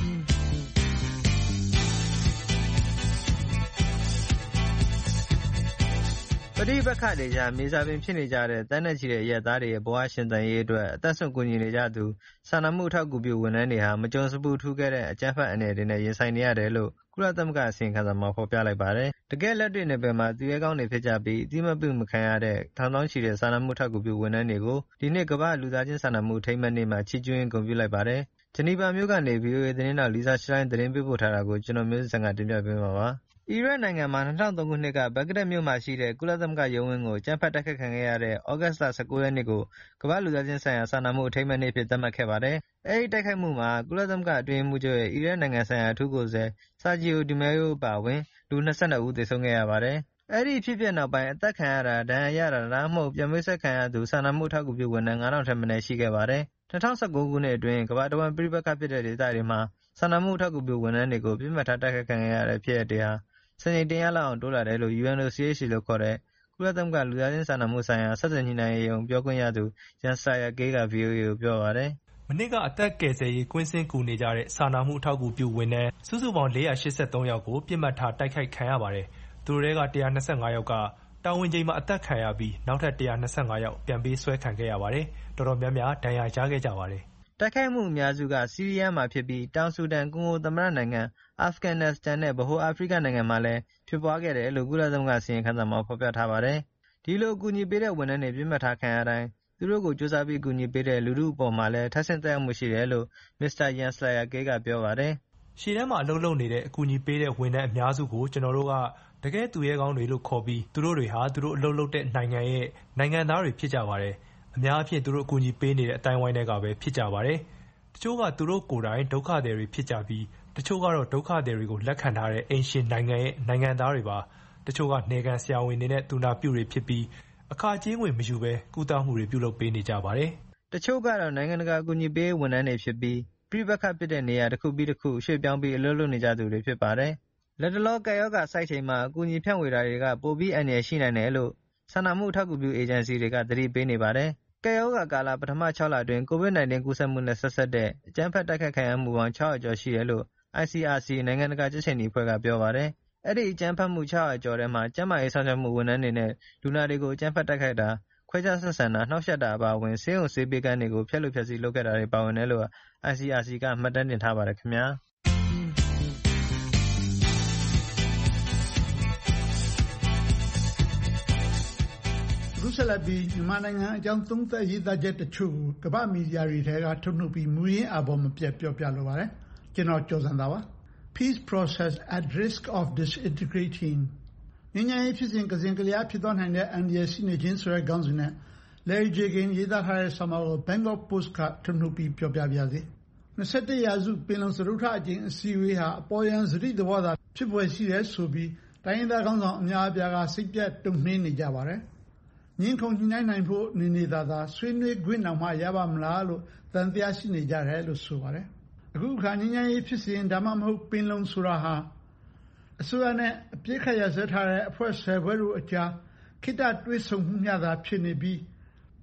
ပဋိပက္ခတွေကြားမြေစာပင်ဖြစ်နေကြတဲ့တန်းနဲ့ချီတဲ့အရပ်သားတွေရဲ့ဘဝရှင်သန်ရေးအတွက်အသက်ဆုံးကူညီနေကြသူစာနာမှုအထောက်အကူပြုဝန်ထမ်းတွေဟာမကြုံစဖူးထူးခဲ့တဲ့အကြမ်းဖက်အနေတွေနဲ့ရင်ဆိုင်နေရတယ်လို့ကုလသမဂ္ဂအစီရင်ခံစာမှာဖော်ပြလိုက်ပါတယ်။တကယ်လက်တွေ့နယ်ပယ်မှာသူရဲကောင်းတွေဖြစ်ကြပြီးအတိမပြုမခံရတဲ့ထောင်သောင်းချီတဲ့စာနာမှုအထောက်အကူပြုဝန်ထမ်းတွေကိုဒီနှစ်ကမ္ဘာလူသားချင်းစာနာမှုထိမ်းမှတ်နေ့မှာချီးကျူးရင်းဂုဏ်ပြုလိုက်ပါတယ်။ဂျနီဗာမြို့ကနေ ဗွီအိုအေ သတင်းတောက်လီဆာရှိုင်းသတင်းပေးပို့ထားတာကိုကျွန်တော်မျိုးစံကတင်ပြပေးမှာပါ။အီရတ်နိုင်ငံမှာ၂၀၀၃ခုနှစ်ကဘဂ္ဂဒက်မြို့မှာရှိတဲ့ကုလသမဂ္ဂရုံးဝင်းကိုအကြမ်းဖက်တိုက်ခိုက်ခံခဲ့ရတဲ့ဩဂတ်စ်လ၁၉ရက်နေ့ကိုကမ္ဘာလူသားချင်းဆိုင်ရာစာနာမှုအထိမ်းအမှတ်နေ့အဖြစ်သတ်မှတ်ခဲ့ပါတယ်။အဲဒီတိုက်ခိုက်မှုမှာကုလသမဂ္ဂအတွင်းရေးမှူးချုပ်ရဲ့အီရတ်နိုင်ငံဆိုင်ရာအထူးကိုယ်စားလှယ်ဆာဂျီယိုဒီမဲယိုအပါအဝင်လူ၂၂ဦးသေဆုံးခဲ့ရပါတယ်။အဲဒီအဖြစ်အပျက်နောက်ပိုင်းအသတ်ခံရတာ၊ဒဏ်ရာရတာဒါမှမဟုတ်ပြန်ပေးဆွဲခံရသူစာနာမှုအထောက်အကူပြုဝန်ထမ်းငါးထောင်ထက်မနည်းရှိခဲ့ပါတယ်။၂၀၁၉ခုနှစ်အတွင်းကမ္ဘာတဝန်းပဋိပက္ခဖြစ်တဲ့ဒေသတွေမှာစာနာမှုအထောက်အကူပြုဝန်ထမ်းတွေကိုပစ်မှတ်ထားတိုက်ခိုက်ခံရတဲ့ဖြစ်ရပ်တွေဟာစံချိန်တင်ရလောက်အောင်တိုးလာတယ်လို့ ယူအန် အို စီ အေ့ချ် လို့ခေါ်တဲ့ကုလသမဂ္ဂလူသားချင်းစာနာမှုဆိုင်ရာဆက်သွယ်ညှိနှိုင်းရေးရုံးပြောခွင့်ရသူဂျန်ဆာယာကေးက ဗွီအိုအေကိုပြောပါတယ်။မနေ့ကအသက်ကယ်ဆယ်ရေးကွင်းဆင်းကူနေကြတဲ့စာနာမှုအထောက်အကူပြုဝန်ထမ်းစုစုပေါင်းလေးရာ၈၃ယောက်ကိုပစ်မှတ်ထားတိုက်ခိုက်ခံရပါတယ်။သူတို့ထဲက၁၂၅ယောက်ကတာဝန်ချိန်မှာအသက်ခံရပြီးနောက်ထပ်၁၂၅ယောက်ပြန်ပေးဆွဲခံခဲ့ရပါတယ်။တော်တော်များများဒဏ်ရာရခဲ့ကြပါတယ်။တိုက်ခိုက်မှုအများစုကဆီးရီးယားမှာဖြစ်ပြီးတောင်ဆူဒန်၊ကွန်ဂိုသမ္မတနိုင်ငံ၊အာဖဂန်နစ္စတန်နဲ့ဗဟိုအာဖရိကနိုင်ငံမှာလည်းဖြစ်ပွားခဲ့တယ်လို့ကုလသမဂ္ဂအစီရင်ခံစာမှာဖော်ပြထားပါတယ်။ဒီလိုအကူအညီပေးတဲ့ဝန်ထမ်းတွေပစ်မှတ်ထားခံရတိုင်းသူတို့ကိုကြိုးစားပြီးအကူအညီပေးတဲ့လူထုအပေါ်မှာလည်းထပ်ဆင့်သက်ရောက်မှုရှိတယ်လို့မစ္စတာယန်ဆလာယာကေးကပြောပါတယ်။ရှေ့တန်းမှာအလုပ်လုပ်နေတဲ့အကူအညီပေးတဲ့ဝန်ထမ်းအများစုကိုကျွန်တော်တို့ကတကယ်သူရဲကောင်းတွေလို့ခေါ်ပြီးသူတို့တွေဟာသူတို့အလုပ်လုပ်တဲ့နိုင်ငံရဲ့နိုင်ငံသားတွေဖြစ်ကြပါတယ်။အများအဖြစ်သူတို့အကူအညီပေးနေတဲ့အတိုင်းဝိုင်းတွေကပဲဖြစ်ကြပါတယ်။တချို့ကသူတို့ကိုယ်တိုင်ဒုက္ခသည်တွေဖြစ်ကြပြီးတချို့ကတော့ဒုက္ခသည်တွေကိုလက်ခံထားတဲ့အိမ်ရှင်နိုင်ငံရဲ့နိုင်ငံသားတွေပါတချို့ကနေကန်ဆရာဝန်တွေနဲ့သူနာပြုတွေဖြစ်ပြီးအခါကြေးငွေမယူဘဲကုသမှုတွေပြုလုပ်ပေးနေကြပါတယ်။တချို့ကတော့နိုင်ငံတကာအကူအညီပေးဝန်ထမ်းတွေဖြစ်ပြီးပြိပက္ခဖြစ်တဲ့နေရာတစ်ခုပြီးတစ်ခုရွှေ့ပြောင်းပြီးအလုပ်လုပ်နေကြသူတွေဖြစ်ပါတယ်။လက်တလောကပ်ရောဂါစိုက်ချိန်မှာအကူအညီဖြန့်ဝေတာတွေကပိုပြီးအန္တရာယ်ရှိနိုင်တယ်လို့စာနာမှုအထောက်အကူပြုအေဂျင်စီတွေကသတိပေးနေပါတယ်။ကပ်ရောဂါကာလပထမခြောက်လအတွင်းကိုဗစ်-19 ကူးစက်မှုနဲ့ဆက်စပ်တဲ့အကြမ်းဖက်တိုက်ခိုက်ခံရမှုပေါင်းခြောက်ရာကျော်ရှိတယ်လို့ အိုင်စီအာစီ နိုင်ငံတကာကြက်ခြေနီအဖွဲ့ကပြောပါတယ်။အဲဒီအကြမ်းဖက်မှုခြောက်ရာကျော်ထဲမှာကျန်းမာရေးစောင့်ရှောက်မှုဝန်ထမ်းတွေနဲ့လူနာတွေကိုအကြမ်းဖက်တိုက်ခိုက်တာ၊ခွဲခြားဆက်ဆံတာ၊နှောင့်ယှက်တာအပါအဝင်ဆေးရုံဆေးပေးခန်းတွေကိုဖျက်လို့ဖျက်ဆီးလုပ်ခဲ့တာတွေပါဝင်တယ်လို့ အိုင်စီအာစီ ကမှတ်တမ်းတင်ထားပါတယ်ခင်ဗျာ။အခုဆက်လက်ပြီးမြန်မာနိုင်ငံအကြောင်းသုံးသပ်ရေးသားချက်တချို့ကိုကမ္ဘာမီဒီယာတွေထဲကထုတ်နှုတ်ပြီးမူရင်းအာဘော်မပြတ်ပြောပြလိုပါတယ်။ကျွန်တော်ကျော်စံသာပါ။ Peace process at risk of disintegrating ငြိမ်းချမ်းရေးဖြစ်စဉ်ကစင်ကလျားဖြစ်သွားနိုင်တဲ့အန္တရာယ်ရှိနေခြင်းဆိုတဲ့ခေါင်းစဉ်နဲ့ Larry Jagan ရေးသားထားတဲ့ဆောင်းပါးကို Bangkok Post ကထုတ်နှုတ်ပြီးပြောပြပါရစေ။၂၁ရာစုပင်လုံစတုတ္ထအကြိမ်အစည်းအဝေးဟာအပေါ်ယံစတိသဘောသာဖြစ်ပွဲရှိတယ်ဆိုပြီးတိုင်းရင်းသားခေါင်းဆောင်အများအပြားကစိတ်ပြတ်တုန်လှုပ်နေကြပါတယ်။ငြင်းခုန်ညှိနှိုင်းနိုင်ဖို့နေနေသာသာဆွေးနွေးခွင့်တောင်မှရပါမလားလို့သံသယရှိနေကြတယ်လို့ဆိုပါတယ်။အခုအခါငြိမ်းချမ်းရေးဖြစ်စဉ်ဒါမှမဟုတ်ပင်လုံဆိုတာဟာအစိုးရနဲ့အပြစ်ခတ်ရစဲထားတဲ့အဖွဲ့ဆယ်ဖွဲ့တို့အကြားခိတ္တတွေးဆုံမှုများသာဖြစ်နေပြီး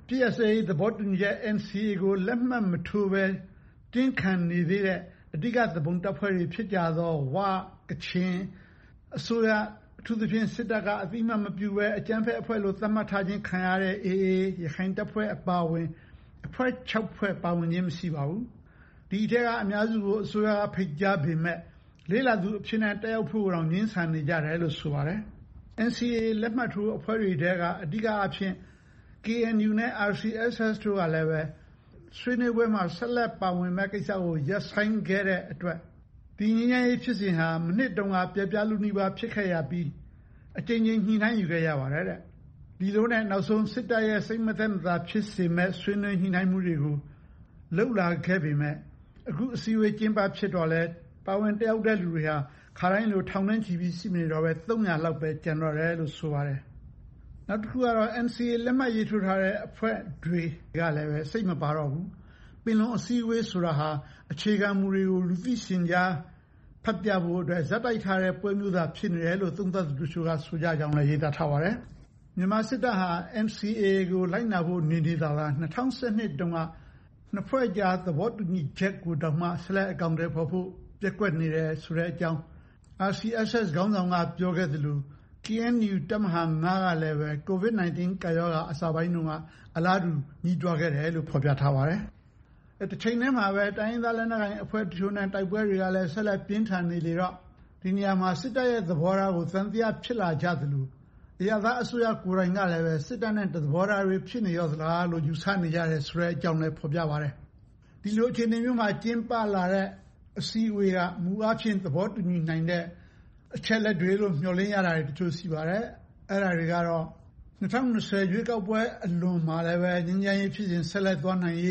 P S A သဘောတူညီချက် N C A ကိုလက်မှတ်မထိုးဘဲတင်းခံနေသေးတဲ့အဓိကသဘုံတပ်ဖွဲ့တွေဖြစ်ကြသောဝကချင်အစိုးရအထူးသဖြင့်စစ်တပ်ကအသိအမှတ်မပြုဘဲအကြမ်းဖက်အဖွဲ့လို့သတ်မှတ်ထားခြင်းခံရတဲ့ A A ရခိုင်တပ်ဖွဲ့အပါအဝင်အဖွဲ့၆ဖွဲ့ပါဝင်ခြင်းမရှိပါဘူး။ဒီထဲကအများစုကိုအစိုးရကဖိတ်ကြားပေမဲ့လေးလာသူအဖြစ်နဲ့တက်ရောက်ဖို့တော့ငင်းဆန်နေကြတယ်လို့ဆိုပါတယ်။ N C A လက်မှတ်ထိုးအဖွဲ့တွေထဲကအဓိကအဖြစ် K N U နဲ့ R C S S တို့ကလည်းပဲဆွေးနွေးပွဲမှာဆက်လက်ပါဝင်မဲ့ကိစ္စကိုရပ်ဆိုင်းခဲ့တဲ့အတွက်ဒီငြိမ်းချမ်းရေးဖြစ်စဉ်ဟာမိနစ်တုန်းကပြပြလူနီးပါးဖြစ်ခဲ့ရပြီးအကြိမ်ကြိမ်ညှိနှိုင်းယူခဲ့ရပါတယ်တဲ့ဒီလိုနဲ့နောက်ဆုံးစစ်တပ်ရဲ့စိတ်မသက်မသာဖြစ်စေမဲ့ဆွေးနွေးညှိနှိုင်းမှုတွေကိုလှုပ်လာခဲ့ပေမဲ့အခုအစည်းအဝေးကျင်းပဖြစ်တော့လဲပါဝင်တယောက်တဲ့လူတွေဟာခါတိုင်းလိုထောင်နှင်းချီပြီးစီမနေတော့ပဲသုံးရာလောက်ပဲကျန်တော့တယ်လို့ဆိုပါတယ်နောက်တစ်ခုကတော့ N C A လက်မှတ်ရေးထိုးထားတဲ့အဖွဲ့တွေကလည်းပဲစိတ်မပါတော့ဘူးပင်လုံအစည်းအဝေးဆိုတာဟာအခြေခံမူတွေကိုလူသိရှင်ကြားဖတ်ပြဖို့အတွက်ဇက်တိုက်ထားတဲ့ပွဲမျိုးသာဖြစ်နေတယ်လို့သုံးသပ်သူတို့ကဆိုကြကြောင်းလည်းရေးသားထားပါတယ်မြန်မာစစ်တပ်ဟာ N C A ကိုလိုက်နာဖို့နေနေတာက၂၀၁၂တုန်းကနှစ်ဖွဲ့ကြားသဘောတူညီချက်ကိုတောင်မှဆက်လက်အကောင့်တွေဖော်ဖို့ပြက်ကွက်နေတယ်ဆိုတဲ့အကြောင်း R C S S ခေါင်းဆောင်ကပြောခဲ့သလို K N U တပ်မဟာ၅ကလည်းပဲ ကိုဗစ်၁၉ ကာရောဂါအစပိုင်းတုန်းကအလားတူညှိတွားခဲ့တယ်လို့ဖော်ပြထားပါတယ်။တစ်ချိန်တည်းမှာပဲတိုင်းရင်းသားလက်နက်ကိုင်အဖွဲ့တချို့နဲ့တိုက်ပွဲတွေကလည်းဆက်လက်ပြင်းထန်နေလေတော့ဒီနေရာမှာစစ်တပ်ရဲ့သဘောထားကိုသံသယဖြစ်လာကြသလိုအရသာအစိုးရကိုယ်တိုင်ကလည်းပဲစစ်တပ်နဲ့သဘောထားတွေဖြစ်နေရောသလားလို့ယူဆနေကြတယ်ဆိုတဲ့အကြောင်းလည်းဖော်ပြပါတယ်။ဒီလိုအခြေအနေမျိုးမှာကျင်းပလာတဲ့အစည်းအဝေးကမူအချင်းသဘောတူညီနိုင်တဲ့အချက်လက်တွေလို့မျှော်လင့်ရတာတချို့ရှိပါတယ်။အဲ့ဒါတွေကတော့၂၀၂၀ရွေးကောက်ပွဲအလွန်မှာလည်းပဲငြိမ်းချမ်းရေးဖြစ်စဉ်ဆက်လက်သွားနိုင်ရေး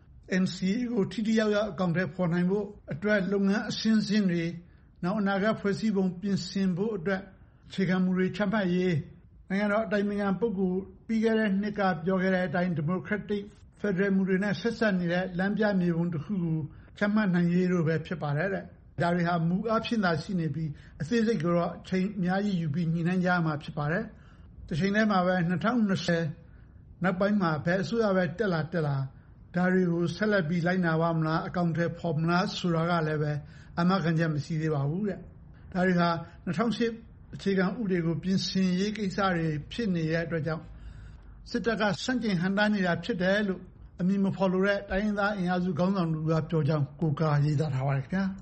N C A ကိုထိထိရောက်ရောက်အကောင့်တွေဖော်နိုင်ဖို့အတွက်လုပ်ငန်းအရှင်းရှင်းတွေနောက်အနာဂတ်ဖွဲ့စည်းပုံပြင်ဆင်ဖို့အတွက်အခြေခံမူတွေချမှတ်ရေးနိုင်ငံတော်အတိုင်ပင်ခံပုဂ္ဂိုလ်ပြီးခဲ့တဲ့နှစ်ကပြောခဲ့တဲ့အတိုင်း Democratic Federal မူတွေနဲ့ဆက်ဆက်နေတဲ့လမ်းပြမြေပုံတစ်ခုကိုချမှတ်နိုင်ရေးတို့ပဲဖြစ်ပါတယ်တဲ့ဒါတွေဟာမူအဖြစ်သာရှိနေပြီးအသေးစိတ်ကတော့အချိန်အများကြီးယူပြီးညှိနှိုင်းကြမှာဖြစ်ပါတယ်တစ်ချိန်တည်းမှာပဲ၂၀၂၀နောက်ပိုင်းမှာဘယ်အစိုးရပဲတက်လာတက်လာဒါတွေကိုဆက်လက်ပြီးလိုက်နာပါမလားအကောင့်တွေဖော်မလားဆိုတာကလည်းပဲအမှန်ကန်ချက်မရှိသေးပါဘူးတဲ့ဒါတွေဟာ၂၀၀၈အခြေခံဥပဒေကိုပြင်ဆင်ရေးကိစ္စတွေဖြစ်နေတဲ့အတွက်ကြောင့်စစ်တပ်ကစန့်ကျင်ဟန်တာနေတာဖြစ်တယ်လို့အမည်မဖော်လိုတဲ့တိုင်းရင်းသားအင်အားစုခေါင်းဆောင်တွေကပြောကြောင်းကိုကာရေးသားထားပါတယ်ခင်ဗျာ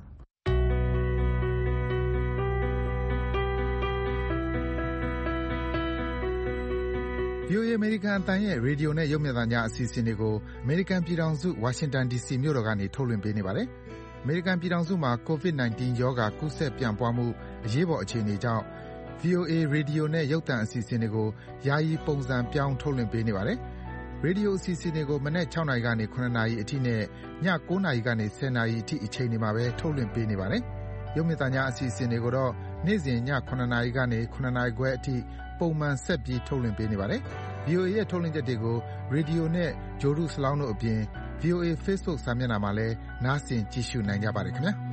ဗီအိုအေ အမေရိကန်အသံရဲ့ရေဒီယိုနဲ့ရုပ်မြင်သံကြားအစီအစဉ်တွေကိုအမေရိကန်ပြည်ထောင်စုဝါရှင်တန် ဒီစီမြို့တော်ကနေထုတ်လွှင့်ပေးနေပါတယ်။အမေရိကန်ပြည်ထောင်စုမှာ ကိုဗစ်၁၉ ရောဂါကူးစက်ပြန့်ပွားမှုအရေးပေါ်အခြေအနေကြောင့် ဗီအိုအေ ရေဒီယိုနဲ့ရုပ်သံအစီအစဉ်တွေကိုယာယီပုံစံပြောင်းထုတ်လွှင့်ပေးနေပါတယ်။ရေဒီယိုအစီအစဉ်တွေကိုမနက်၆နာရီကနေ၇နာရီအထိနဲ့ည၉နာရီကနေ၁၀နာရီအထိအချိန်တွေမှာပဲထုတ်လွှင့်ပေးနေပါတယ်။ရုပ်မြင်သံကြားအစီအစဉ်တွေကိုတော့နေ့စဉ်ည၇နာရီကနေ၇နာရီခွဲအထိပုံမှန်ဆက်ပြီးထုတ်လွှင့်ပေးနေပါတယ်။ ဗီအိုအေရဲ့ထုတ်လွှင့်ချက်တွေကိုရေဒီယိုနဲ့ဂျိုဒုစလောင်းတို့အပြင် ဗီအိုအေ Facebook စာမျက်နှာမှာလည်းနားဆင်ကြည့်ရှုနိုင်ကြပါတယ်ခင်ဗျာ။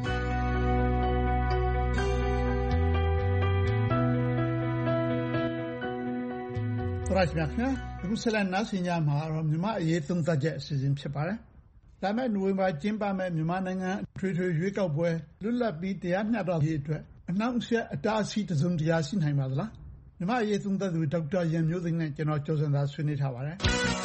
သရရှိမြခင်အခုဆက်လက်နားဆင်ကြမှာတော့မြန်မာအရေးသုံးသပ်ချက်အစီအစဉ်ဖြစ်ပါတယ်။ဒါမဲ့နိုဝင်ဘာကျင်းပမဲ့မြန်မာနိုင်ငံထွေထွေရွေးကောက်ပွဲလွတ်လပ်ပြီးတရားမျှတရေးအတွက်အနှောင့်အယှက်အတားအဆီးတစုံတရာရှိနိုင်ပါသလား။မြန်မာအရေးသုံးသပ်သူဒေါက်တာရန်မျိုးသိန်းနဲ့ကျွန်တော်ကျော်စံသာဆွေးနွေးထားပါတယ်။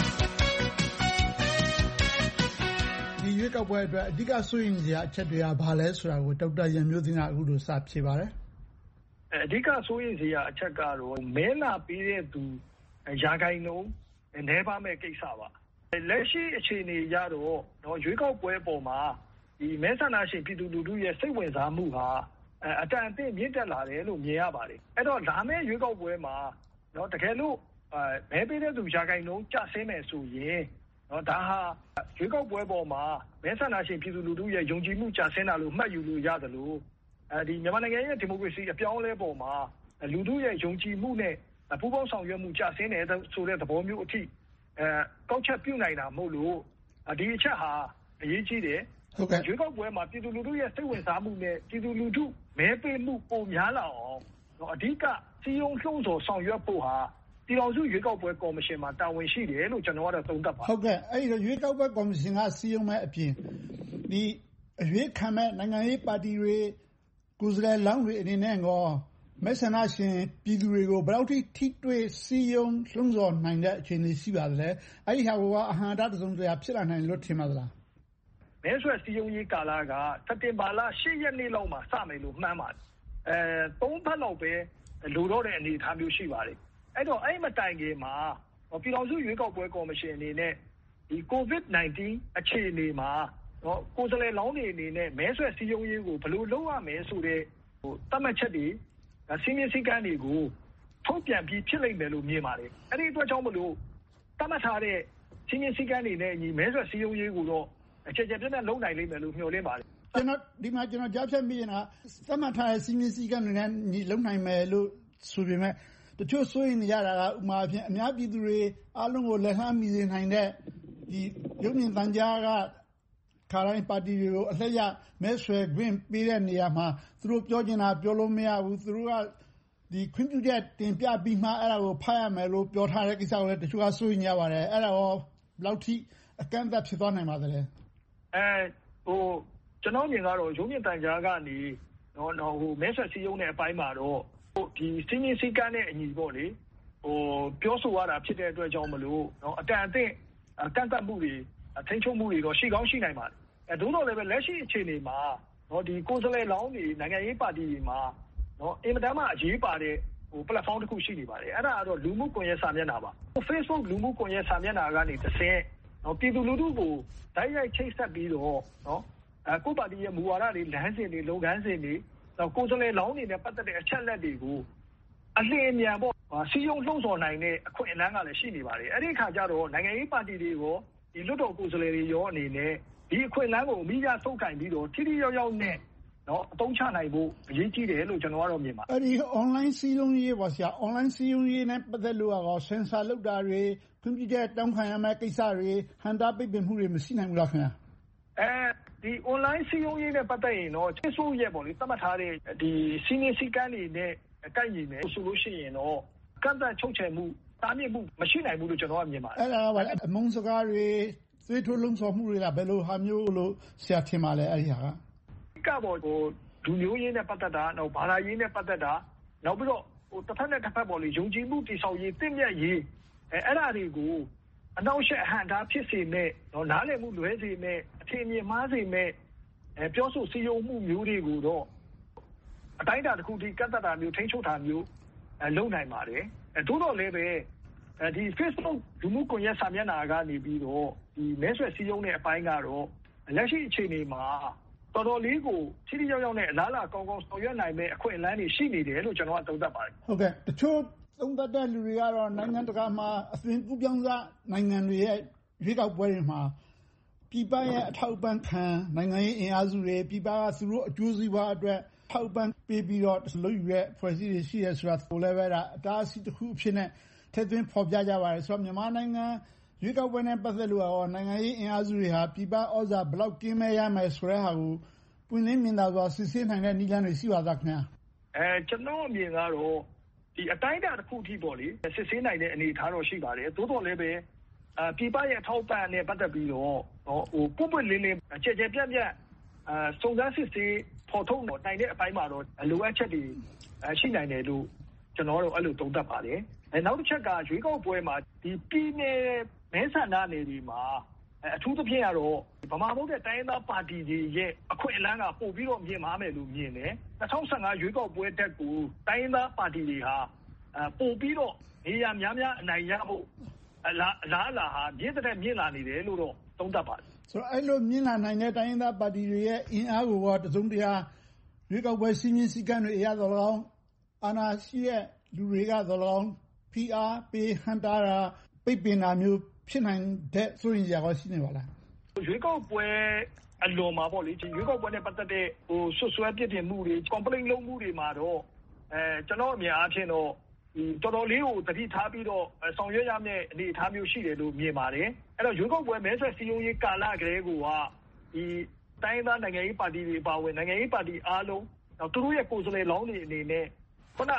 ဒီရွေးကောက်ပွဲအတွက်အဓိကစိုးရိမ်စရာအချက်တွေကဘာလဲဆိုတာကိုဒေါက်တာရန်မျိုးသိန်းကအခုလိုစဖြေပါတယ်။အဓိကစိုးရိမ်စရာအချက်ကတော့မဲလာပေးတဲ့သူရာဂိုင်နှုန်းနည်းပါးမဲ့ကိစ္စပါလက်ရှိအခြေအနေရတော့တော့ရွေးကောက်ပွဲပေါ်မှာဒီမဲဆန္ဒရှင်ပြည်သူလူထုရဲ့စိတ်ဝင်စားမှုဟာအတန်အသင့်မြင့်တက်လာတယ်လို့မြင်ရပါတယ်အဲ့တော့လာမယ့်ရွေးကောက်ပွဲမှာတော့တကယ်လို့မဲပေးတဲ့သူရာဂိုင်နှုန်းကျဆင်းမယ်ဆိုရင်တော့ဒါဟာရွေးကောက်ပွဲပေါ်မှာမဲဆန္ဒရှင်ပြည်သူလူထုရဲ့ယုံကြည်မှုကျဆင်းတာလို့မှတ်ယူလို့ရတယ်လို့အဲဒီမြန်မာနိုင်ငံရဲ့ဒီမိုကရေစီအပြောင်းအလဲပေါ်မှာလူထုရဲ့ယုံကြည်မှုနဲ့ပူးပေါင်းဆောင်ရွက်မှုကျဆင်းတယ်ဆိုတဲ့သဘောမျိုးအထိအဲကောက်ချက်ပြုနိုင်တာမဟုတ်လို့ဒီအချက်ဟာအရေးကြီးတယ်ဟုတ်ကဲ့ရွေးကောက်ပွဲမှာပြည်သူလူထုရဲ့စိတ်ဝင်စားမှုနဲ့ပြည်သူလူထုမဲပေးမှုပုံများလာအောင်တော့အဓိကစီယုံလှုံ့ဆော်ဆောင်ရွက်ဖို့ဟာပြည်တော်စုရွေးကောက်ပွဲကော်မရှင်မှာတာဝန်ရှိတယ်လို့ကျွန်တော်ကတော့သုံးသပ်ပါတယ်ဟုတ်ကဲ့အဲ့ဒီရွေးကောက်ပွဲကော်မရှင်ကစီယုံမဲ့အပြင်ဒီအရွေးခံမဲ့နိုင်ငံရေးပါတီတွေကိုယ်စားလှယ်လောင်းတွေအနေနဲ့ကောမဲဆန္ဒရှင်ပြည်သူတွေကိုဘယ်လောက်ထိထိတွေ့စီယုံလှုံ့ဆော်နိုင်တဲ့အခြေအနေရှိပါသလဲအဲ့ဒီဟာကအဟံတတစုံတရာဖြစ်လာနိုင်လို့ထင်ပါသလားမဲဆွယ်စီယုံရေးကာလကစက်တင်ဘာလ၈ရက်နေ့လောက်မှာစမယ်လို့မှန်းပါတယ်အဲသုံးပတ်လောက်ပဲလိုတော့တဲ့အနေအထားမျိုးရှိပါတယ်အဲ့တော့အဲ့မတိုင်ခင်မှာပြည်တော်စုရွေးကောက်ပွဲကော်မရှင်အနေနဲ့ဒီ ကိုဗစ်၁၉ အခြေအနေမှာနော်ကိုယ်စားလှယ်လောင်းတွေအနေနဲ့မဲဆွယ်စည်းရုံးရေးကိုဘယ်လိုလုပ်ရမလဲဆိုတဲ့ဟိုတတ်မှတ်ချက်တွေစီမင်းစည်းကမ်းတွေကိုထုတ်ပြန်ပြီးဖြစ်လိမ့်မယ်လို့မြင်ပါတယ်အဲ့ဒီအတွက်ကြောင့်မလို့တတ်မှတ်ထားတဲ့စီမင်းစည်းကမ်းတွေနဲ့ညီမဲဆွယ်စည်းရုံးရေးကိုတော့အခြေချပြည့်ပြည့်လုပ်နိုင်လိမ့်မယ်လို့မျှော်လင့်ပါတယ်ကျွန်တော်ဒီမှာကျွန်တော်ကြားဖြတ်မိနေတာတတ်မှတ်ထားတဲ့စီမင်းစည်းကမ်းတွေနဲ့ညီလုပ်နိုင်မယ်လို့ဆိုပေမဲ့တချို့ဆိုရင်ရတာကဥမာအဖြစ်အများပြည်သူတွေအားလုံးကိုလက်လှမ်းမီစေနိုင်တဲ့ဒီရုပ်မြင်သံကြားကခါတိုင်းပါတီတွေကိုအလှည့်ရမဲဆွယ်ခွင့်ပေးတဲ့နေရာမှာသူတို့ပြောချင်တာပြောလို့မရဘူးသူတို့ကဒီခွင့်ပြုချက်တင်ပြပြီးမှအဲ့ဒါကိုဖတ်ရမယ်လို့ပြောထားတဲ့ကိစ္စကိုလည်းတချို့ကဆိုရင်ရပါတယ်အဲ့ဒါရောဘယ်လောက်ထိအကန့်အသတ်ဖြစ်သွားနိုင်ပါသလဲအဲဟိုကျွန်တော်မြင်ကတော့ရုပ်မြင်သံကြားကနေတော့တော့ဟိုမဲဆွယ်စည်းရုံးတဲ့အပိုင်းမှာတော့ဒီစီမင်းစည်းကမ်းနဲ့အညီပေါ့လေဟိုပြောဆိုရတာဖြစ်တဲ့အတွက်ကြောင့်မလို့เนาะအတန်အသင့်ကန့်သတ်မှုတွေထိန်းချုပ်မှုတွေတော့ရှိကောင်းရှိနိုင်ပါတယ်အဲဒို့တော့လည်းပဲလက်ရှိအခြေအနေမှာเนาะဒီကိုယ်စားလှယ်လောင်းတွေနိုင်ငံရေးပါတီတွေမှာเนาะအင်မတန်မှအရေးပါတဲ့ဟို platform တစ်ခုရှိနေပါတယ်အဲ့ဒါကတော့လူမှုကွန်ရက်စာမျက်နှာပါ Facebook လူမှုကွန်ရက်စာမျက်နှာကနေတစ်ဆင့်เนาะပြည်သူလူထုကိုတိုက်ရိုက်ချိတ်ဆက်ပြီးတော့เนาะအဲကိုပါတီရဲ့မူဝါဒတွေလမ်းစဉ်တွေလုပ်ငန်းစဉ်တွေတော့ကိုယ်စားလှယ်လောင်းတွေနဲ့ပတ်သက်တဲ့အချက်လက်တွေကိုအလင်းအမြန်ပေါ့စီယုံလှုံ့ဆော်နိုင်တဲ့အခွင့်အလမ်းကလည်းရှိနေပါတယ်အဲ့ဒီအခါကျတော့နိုင်ငံရေးပါတီတွေရောဒီလွတ်တော်ကိုယ်စားလှယ်တွေရောအနေနဲ့ဒီအခွင့်အလမ်းကိုအမိကြဆုပ်ကင်ပြီးတော့ထိထိရောက်ရောက်နဲ့နော်အသုံးချနိုင်ဖို့အရေးကြီးတယ်လို့ကျွန်တော်ကတော့မြင်ပါတယ်အဲ့ဒီ online စီယုံရေးပါဆရာ online စီယုံရေးနဲ့ပတ်သက်လို့ကတော့ sensor လောက်တာတွေကွန်ပျူတာတောင်းခံရမယ့်ကိစ္စတွေဟန်တာပိတ်ပင်မှုတွေမရှိနိုင်ဘူးလားခင်ဗျာအဲဒီ online စီယုံရေးနဲ့ပတ်သက်ရင်တော့ချစ်ဆိုးရဲ့ပေါ့လေသတ်မှတ်ထားတဲ့ဒီစီမင်းစည်းကမ်းတွေနဲ့ကိုက်ညီမယ်ဆိုလို့ရှိရင်တော့ကန့်သတ်ချုပ်ချယ်မှုတားမြစ်မှုမရှိနိုင်ဘူးလို့ကျွန်တော်ကမြင်ပါတယ်အဲ့ဒါကဘာလဲအမုန်းစကားတွေသွေးထိုးလုံးဆော်မှုတွေကဘယ်လိုဟာမျိုးလို့ဆရာထင်ပါလဲအဲ့ဒီဟာကကပေါ်ဟိုလူမျိုးရေးနဲ့ပတ်သက်တာနောက်ဘာသာရေးနဲ့ပတ်သက်တာနောက်ပြီးတော့ဟိုတစ်ဖက်နဲ့တစ်ဖက်ပေါ်လေယုံကြည်မှုတည်ဆောက်ရေးတင့်မြတ်ရေးအဲအဲ့ဒါတွေကိုအနောက်ရှက်အဟန့်တာဖြစ်စေမဲ့တော့နားလည်မှုလွဲစေမဲ့အထင်မြင်မှားစေမဲ့အဲပြောဆိုစည်းရုံးမှုမျိုးတွေကိုတော့အတိုင်းအတာတစ်ခုထိကန့်သတ်တာမျိုးထိန်းချုပ်တာမျိုးအဲလုပ်နိုင်ပါတယ်အဲသို့တော်လည်းပဲအဲဒီ Facebook လူမှုကွန်ရက်စာမျက်နှာကနေပြီးတော့ဒီမဲဆွယ်စည်းရုံးတဲ့အပိုင်းကတော့လက်ရှိအခြေအနေမှာတော်တော်လေးကိုထိထိရောက်ရောက်နဲ့အလားအလာကောင်းကောင်းဆောင်ရွက်နိုင်မဲ့အခွင့်အလမ်းတွေရှိနေတယ်လို့ကျွန်တော်ကသုံးသပ်ပါတယ်ဟုတ်ကဲ့တချို့သုံးသပ်တဲ့လူတွေကတော့နိုင်ငံတကာမှာအသွင်ကူးပြောင်းစားနိုင်ငံတွေရဲ့ရွေးကောက်ပွဲတွေမှာပြည်ပရဲ့အထောက်အပံ့ခံနိုင်ငံရေးအင်အားစုတွေပြည်ပကသူတို့အကျိုးစီးပွားအတွက်ထောက်ပံ့ပေးပြီးတော့လုပ်ယူတဲ့ဖွဲ့စည်းတွေရှိရဲဆိုတာကိုလည်းပဲဒါအတားအဆီးတစ်ခုအဖြစ်နဲ့ထည့်သွင်းဖော်ပြကြပါတယ်ဆိုတော့မြန်မာနိုင်ငံရွေးကောက်ပွဲနဲ့ပတ်သက်လို့ရောနိုင်ငံရေးအင်အားစုတွေဟာပြည်ပဩဇာဘယ်လောက်ကင်းမဲ့ရမယ်ဆိုတဲ့ဟာကိုပွင့်လင်းမြင်သာစွာစစ်ဆေးနိုင်တဲ့နည်းလမ်းတွေရှိပါသလားခင်ဗျာအဲကျွန်တော်အမြင်ကတော့ဒီအတိုင်းအတာတစ်ခုထိပေါ့လေစစ်ဆေးနိုင်တဲ့အနေအထားတော့ရှိပါတယ်သို့တော်လည်းပဲအာပြည်ပရဲ့အထောက်ပံ့နဲ့ပတ်သက်ပြီးတော့ဟိုပုတ်ပွင့်လင်းလင်းကြဲကြဲပြန့်ပြန့်အာစုံစမ်းစစ်ဆေးပေါ်ထုတ်တော့နိုင်တဲ့အပိုင်းမှာတော့လိုအပ်ချက်တွေရှိနိုင်တယ်လို့ကျွန်တော်တို့အဲ့လိုသုံးသပ်ပါတယ်အဲနောက်တစ်ချက်ကရွေးကောက်ပွဲမှာဒီပြည်နယ်မဲဆန္ဒနယ်တွေမှာအထူးသဖြင့်ကတော့ဗမာမဟုတ်တဲ့တိုင်းရင်းသားပါတီတွေရဲ့အခွင့်အလမ်းကပို့ပြီးတော့မြင်မှာမယ်လို့မြင်တယ်၂၀၁၅ရွေးကောက်ပွဲတက်ကိုတိုင်းရင်းသားပါတီတွေဟာပို့ပြီးတော့နေရာများများအနိုင်ရဖို့အလားအလားလာဟာမြင့်တဲ့မြင့်လာနေတယ်လို့တော့သုံးသပ်ပါတယ်ဆိုတော့အဲ့လိုမြင့်လာနိုင်တဲ့တိုင်းရင်းသားပါတီတွေရဲ့အင်အားကိုတော့တစုံတရာရွေးကောက်ပွဲစီမင်းစည်းကမ်းတွေအရတော်၎င်းအာဏာရှိတဲ့လူတွေကတော်၎င်းဖိအားပေးဟန်တာတာပိတ်ပင်တာမျိုးဖြစ်နိုင်တဲ့ဆိုရင်ကြာရှိနေပါလားရွေးကောက်ပွဲအလွန်မှာပေါ့လေဒီရွေးကောက်ပွဲနဲ့ပတ်သက်တဲ့ဟိုဆွဆွဲပြစ်တင်မှုတွေ complaint လုပ်မှုတွေမှာတော့အဲကျွန်တော်အမြင်အားဖြင့်တော့ဒီတော်တော်လေးကိုတတိထားပြီးတော့ဆောင်ရွက်ရမယ့်အနေအထားမျိုးရှိတယ်လို့မြင်ပါတယ်အဲ့တော့ရွေးကောက်ပွဲမဲဆွယ်စည်းရုံးရေးကာလကလေးကဒီတိုင်းသားနိုင်ငံရေးပါတီတွေပါဝင်နိုင်ငံရေးပါတီအားလုံးတော့သူတို့ရဲ့ကိုယ်စားလှယ်လောင်းတွေအနေနဲ့ခုန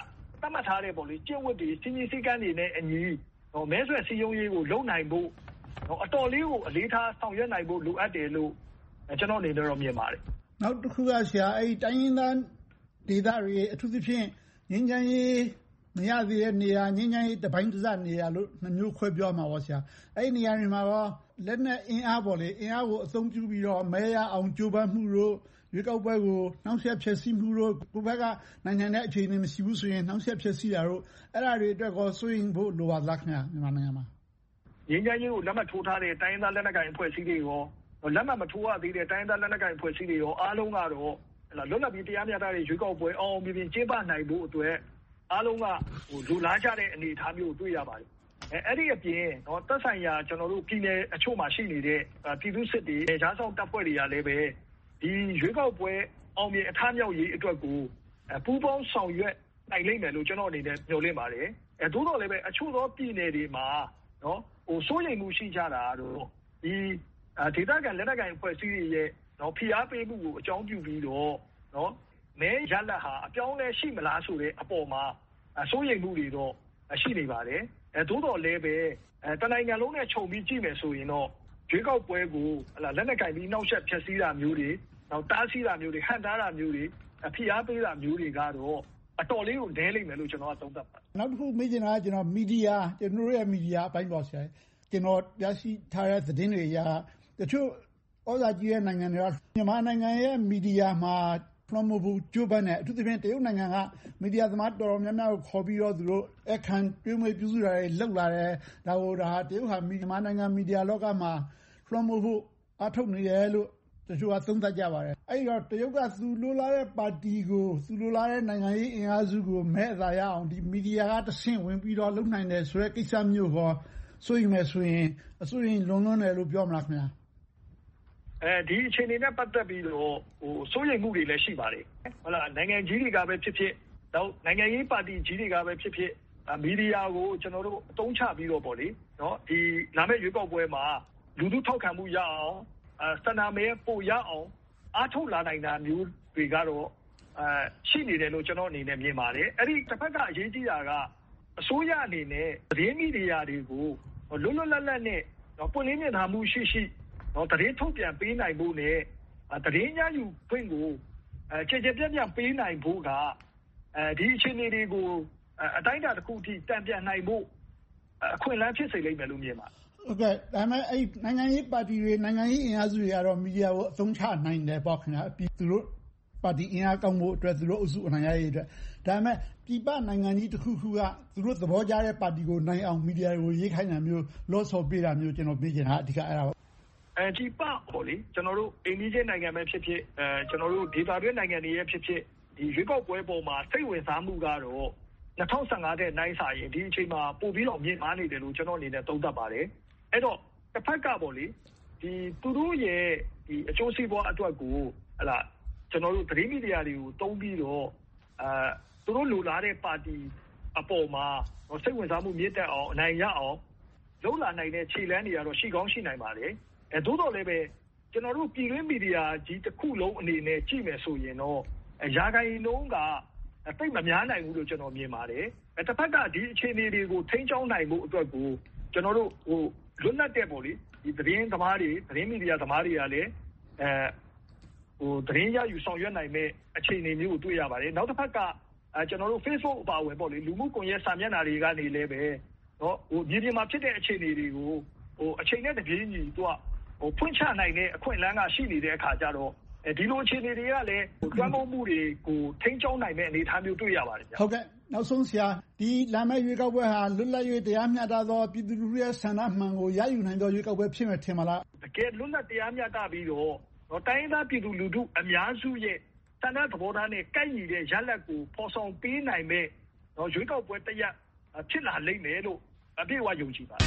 သတ်မှတ်ထားတဲ့ပေါ့လေကျင့်ဝတ်တွေစည်းစည်းကမ်းတွေနဲ့အညီမဲဆွယ်စည်းရုံးရေးကိုလုပ်နိုင်ဖို့အတော်လေးကိုအလေးထားဆောင်ရွက်နိုင်ဖို့လိုအပ်တယ်လို့ကျွန်တော်အနေနဲ့တော့မြင်ပါတယ်နောက်တစ်ခုကဆရာအဲ့တိုင်းရင်းသားဒေသတွေအထူးသဖြင့်ငင်းချမ်းရေးမရသေးတဲ့နေရာငင်းချမ်းရေးတပိုင်းတစ်စနေရာလို့နှမျိုးခွဲပြောမှာပေါ့ဆရာအဲ့ဒီနေရာတွေမှာတော့လက်နဲ့အင်အားပေါ့လေအင်အားကိုအသုံးပြုပြီးတော့မဲရအောင်ကြိုးပမ်းမှုတို့ရွေးကောက်ပွဲကိုနှောင့်ယှက်ဖျက်ဆီးမှုတို့ကိုဘက်ကနိုင်ငံရဲ့အခြေအနေမရှိဘူးဆိုရင်နှောင့်ယှက်ဖျက်ဆီးတာတို့အဲ့ဒါတွေအတွက်ကိုစိုးရင်ဖို့လိုပါလားခင်ဗျာမြန်မာနိုင်ငံမှာငင်းချမ်းရေးကိုလက်မှတ်ထိုးထားတဲ့တိုင်းရင်းသားလက်နက်ကိုင်အဖွဲ့အစည်းတွေရောလက်မှတ်မထိုးရသေးတဲ့တိုင်းရင်းသားလက်နက်ကိုင်အဖွဲ့အစည်းတွေရောအားလုံးကတော့လွတ်လပ်ပြီးတရားမျှတတဲ့ရွေးကောက်ပွဲအောင်အောင်မြင်မြင်ကျင်းပနိုင်ဖို့အတွက်အားလုံးကဟိုလူလားကြတဲ့အနေအထားမျိုးတွေ့ရပါတယ်အဲအဲ့ဒီအပြင်တော့သက်ဆိုင်ရာကျွန်တော်တို့ပြည်နယ်အချို့မှာရှိနေတဲ့ပြည်သူစစ်တွေဂျားဆောင်တပ်ဖွဲ့တွေကလည်းပဲဒီရွေးကောက်ပွဲအောင်မြင်အထမြောက်ရေးအတွက်ကိုပူးပေါင်းဆောင်ရွက်နိုင်လိမ့်မယ်လို့ကျွန်တော်အနေနဲ့မျှော်လင့်ပါတယ်အဲသို့တော်လည်းပဲအချို့သောပြည်နယ်တွေမှာနော်ဟိုစိုးရိမ်မှုရှိကြတာတော့ဒီဒေသခံလက်နက်ကိုင်အဖွဲ့အစည်းတွေရဲ့နော်ဖိအားပေးမှုကိုအကြောင်းပြုပြီးတော့နော်မဲရလတ်ဟာအပြောင်းလဲရှိမလားဆိုတဲ့အပေါ်မှာစိုးရိမ်မှုတွေတော့ရှိနေပါတယ်အဲသို့တော်လည်းပဲအဲတနိုင်ငံလုံးနဲ့ခြုံပြီးကြည့်မယ်ဆိုရင်တော့ရွေးကောက်ပွဲကိုဟလာလက်နက်ကင်ပြီးနှောက်ယှက်ဖျက်ဆီးတာမျိုးတွေနောက်တားဆီးတာမျိုးတွေဟန်တားတာမျိုးတွေဖိအားပေးတာမျိုးတွေကတော့အတော်လေးကိုနည်းလိမ့်မယ်လို့ကျွန်တော်ကသုံးသပ်ပါတယ်နောက်တစ်ခုမေးချင်တာကကျွန်တော်မီဒီယာကျွန်တော်ရဲ့မီဒီယာအပိုင်းပေါ့ဆရာကျွန်တော်ရရှိထားတဲ့သတင်းတွေအရတချို့ဩဇာကြီးတဲ့နိုင်ငံတွေကမြန်မာနိုင်ငံရဲ့မီဒီယာမှာလွှမ်းမိုးဖို့ကြိုးပမ်းတယ်အထူးသဖြင့်တရုတ်နိုင်ငံကမီဒီယာသမားတော်တော်များများကိုခေါ်ပြီးတော့သူတို့အခမ်းတွဲမွေးပြုစုတာတွေလုပ်လာတယ်ဒါကိုဒါတရုတ်ဟာမြန်မာနိုင်ငံမီဒီယာလောကမှာလွှမ်းမိုးဖို့အထုတ်နေတယ်လို့တချို့ကသုံးသပ်ကြပါတယ်အဲ့ဒီတော့တရုတ်ကသူလိုလားတဲ့ပါတီကိုသူလိုလားတဲ့နိုင်ငံရေးအင်အားစုကိုမဲအသာရအောင်ဒီမီဒီယာကတဆင့်ဝင်ပြီးတော့လုပ်နိုင်တယ်ဆိုတဲ့ကိစ္စမျိုးဟောဆိုရင်မယ်ဆိုရင်အစိုးရလွန်လွန်းတယ်လို့ပြောမလားခင်ဗျာအဲဒီအခြေအနေနဲ့ပတ်သက်ပြီးတော့ဟိုစိုးရိမ်မှုတွေလည်းရှိပါတယ်ဟုတ်လားနိုင်ငံကြီးတွေကပဲဖြစ်ဖြစ်တော့နိုင်ငံရေးပါတီကြီးတွေကပဲဖြစ်ဖြစ်မီဒီယာကိုကျွန်တော်တို့အသုံးချပြီးတော့ပေါ့လေနော်ဒီလာမယ့်ရွေးကောက်ပွဲမှာလူထုထောက်ခံမှုရအောင်အဲစန္ဒမဲပို့ရအောင်အားထုတ်လာနိုင်တာမျိုးတွေကတော့အဲရှိနေတယ်လို့ကျွန်တော်အနေနဲ့မြင်ပါတယ်အဲ့ဒီတစ်ဖက်ကအရေးကြီးတာကအစိုးရအနေနဲ့သတင်းမီဒီယာတွေကိုလွတ်လွတ်လပ်လပ်နဲ့ပွင့်လင်းမြင်သာမှုရှိရှိနော်တရင်ထုတ်ပြန်ပေးနိုင်ဖို့နဲ့တရင်ရယူခွင့်ကိုအဲကြည်ကြပြန့်ပြန့်ပေးနိုင်ဖို့ကအဲဒီအခြေအနေတွေကိုအတိုင်းအတာတစ်ခုအထိတံပြန်နိုင်ဖို့အခွင့်အလမ်းဖြစ်စေလိမ့်မယ်လို့မြင်ပါတယ်ဟုတ်ကဲ့ဒါပေမဲ့အဲ့နိုင်ငံရေးပါတီတွေနိုင်ငံရေးအင်အားစုတွေကတော့မီဒီယာကိုအသုံးချနိုင်တယ်ပေါ့ခင်ဗျာပြီးသူတို့ပါတီအင်အားကောင်းဖို့အတွက်သူတို့အစုအနိုင်ရရေးအတွက်ဒါပေမဲ့ပြည်ပနိုင်ငံကြီးတစ်ခုခုကသူတို့သဘောကျတဲ့ပါတီကိုနိုင်အောင်မီဒီယာကိုရေးခိုင်းတာမျိုးလော့ဆော်ပေးတာမျိုးကျွန်တော်ပြောချင်တာအဓိကအဲ့ဒါပါအဲဒီပပေါ့လေကျွန်တော်တို့အိန္ဒိယနိုင်ငံပဲဖြစ်ဖြစ်အဲကျွန်တော်တို့ဒေသတွင်းနိုင်ငံတွေရဲ့ဖြစ်ဖြစ်ဒီရွေးကောက်ပွဲပေါ်မှာစိတ်ဝင်စားမှုကတော့၂၀၁၅တဲ့နိုင်စာရင်ဒီအချိန်မှာပို့ပြီးတော့မြင့်မားနေတယ်လို့ကျွန်တော်အနေနဲ့သုံးသပ်ပါတယ်အဲ့တော့တစ်ဖက်ကပေါ့လေဒီသူတို့ရဲ့ဒီအကျိုးစီးပွားအတွက်ကိုဟလာကျွန်တော်တို့သတင်းမီဒီယာတွေကိုတုံးပြီးတော့အဲသူတို့လိုလားတဲ့ပါတီအပေါ်မှာစိတ်ဝင်စားမှုမြင့်တက်အောင်အနိုင်ရအောင်လုပ်လာနိုင်တဲ့ခြေလှမ်းတွေကတော့ရှိကောင်းရှိနိုင်ပါတယ်အဲသို့တော်လည်းပဲကျွန်တော်တို့ပြည်တွင်းမီဒီယာကြီးတစ်ခုလုံးအနေနဲ့ကြည့်မယ်ဆိုရင်တော့ရာဂိုင်နှုန်းကတိတ်မများနိုင်ဘူးလို့ကျွန်တော်မြင်ပါတယ်အဲတစ်ဖက်ကဒီအခြေအနေတွေကိုထိန်းချောင်းနိုင်မှုအတွက်ကိုကျွန်တော်တို့ဟိုလွတ်လပ်တဲ့ပေါ့လေဒီသတင်းသမားတွေသတင်းမီဒီယာသမားတွေကလည်းအဲဟိုသတင်းရယူဆောင်ရွက်နိုင်မဲ့အခြေအနေမျိုးကိုတွေ့ရပါတယ်နောက်တစ်ဖက်ကအဲကျွန်တော်တို့ Facebook အပါအဝင်ပေါ့လေလူမှုကွန်ရက်စာမျက်နှာတွေကနေလည်းပဲနော်ဟိုမြေပြင်မှာဖြစ်တဲ့အခြေအနေတွေကိုဟိုအချိန်နဲ့တပြေးညီသူကဟိုဖွင့်ချနိုင်တဲ့အခွင့်အလမ်းကရှိနေတဲ့အခါကျတော့ဒီလိုအခြေအနေတွေကလည်းတွန်းမိုးမှုတွေကိုထိန်းကျောင်းနိုင်မဲ့အနေအထားမျိုးတွေ့ရပါတယ်ဗျာဟုတ်ကဲ့နောက်ဆုံးဆရာဒီလာမယ့်ရွေးကောက်ပွဲဟာလွတ်လပ်ရေးတရားမျှတသောပြည်သူလူထုရဲ့ဆန္ဒမှန်ကိုရယူနိုင်သောရွေးကောက်ပွဲဖြစ်မယ်ထင်ပါလားတကယ်လွတ်လပ်တရားမျှတပြီးတော့တော့တိုင်းသားပြည်သူလူထုအများစုရဲ့ဆန္ဒသဘောထားနဲ့ကိုက်ညီတဲ့ရလဒ်ကိုဖော်ဆောင်ပေးနိုင်မဲ့တော့ရွေးကောက်ပွဲတစ်ရပ်ဖြစ်လာလိမ့်မယ်လို့အပြည့်အဝယုံကြည်ပါတယ်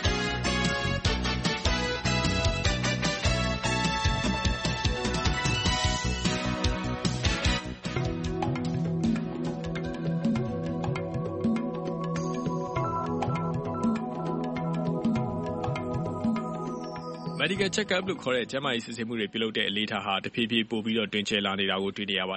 Medical Check-up လို့ခေါ်တဲ့ကျန်းမာရေးစစ်ဆေးမှုတွေပြုလုပ်တဲ့အလေးထားဟာတဖြည်းဖြည်းပိုပြီးတော့တွင်ကျယ်လာနေတာကိုတွေ့နေရပါတယ်။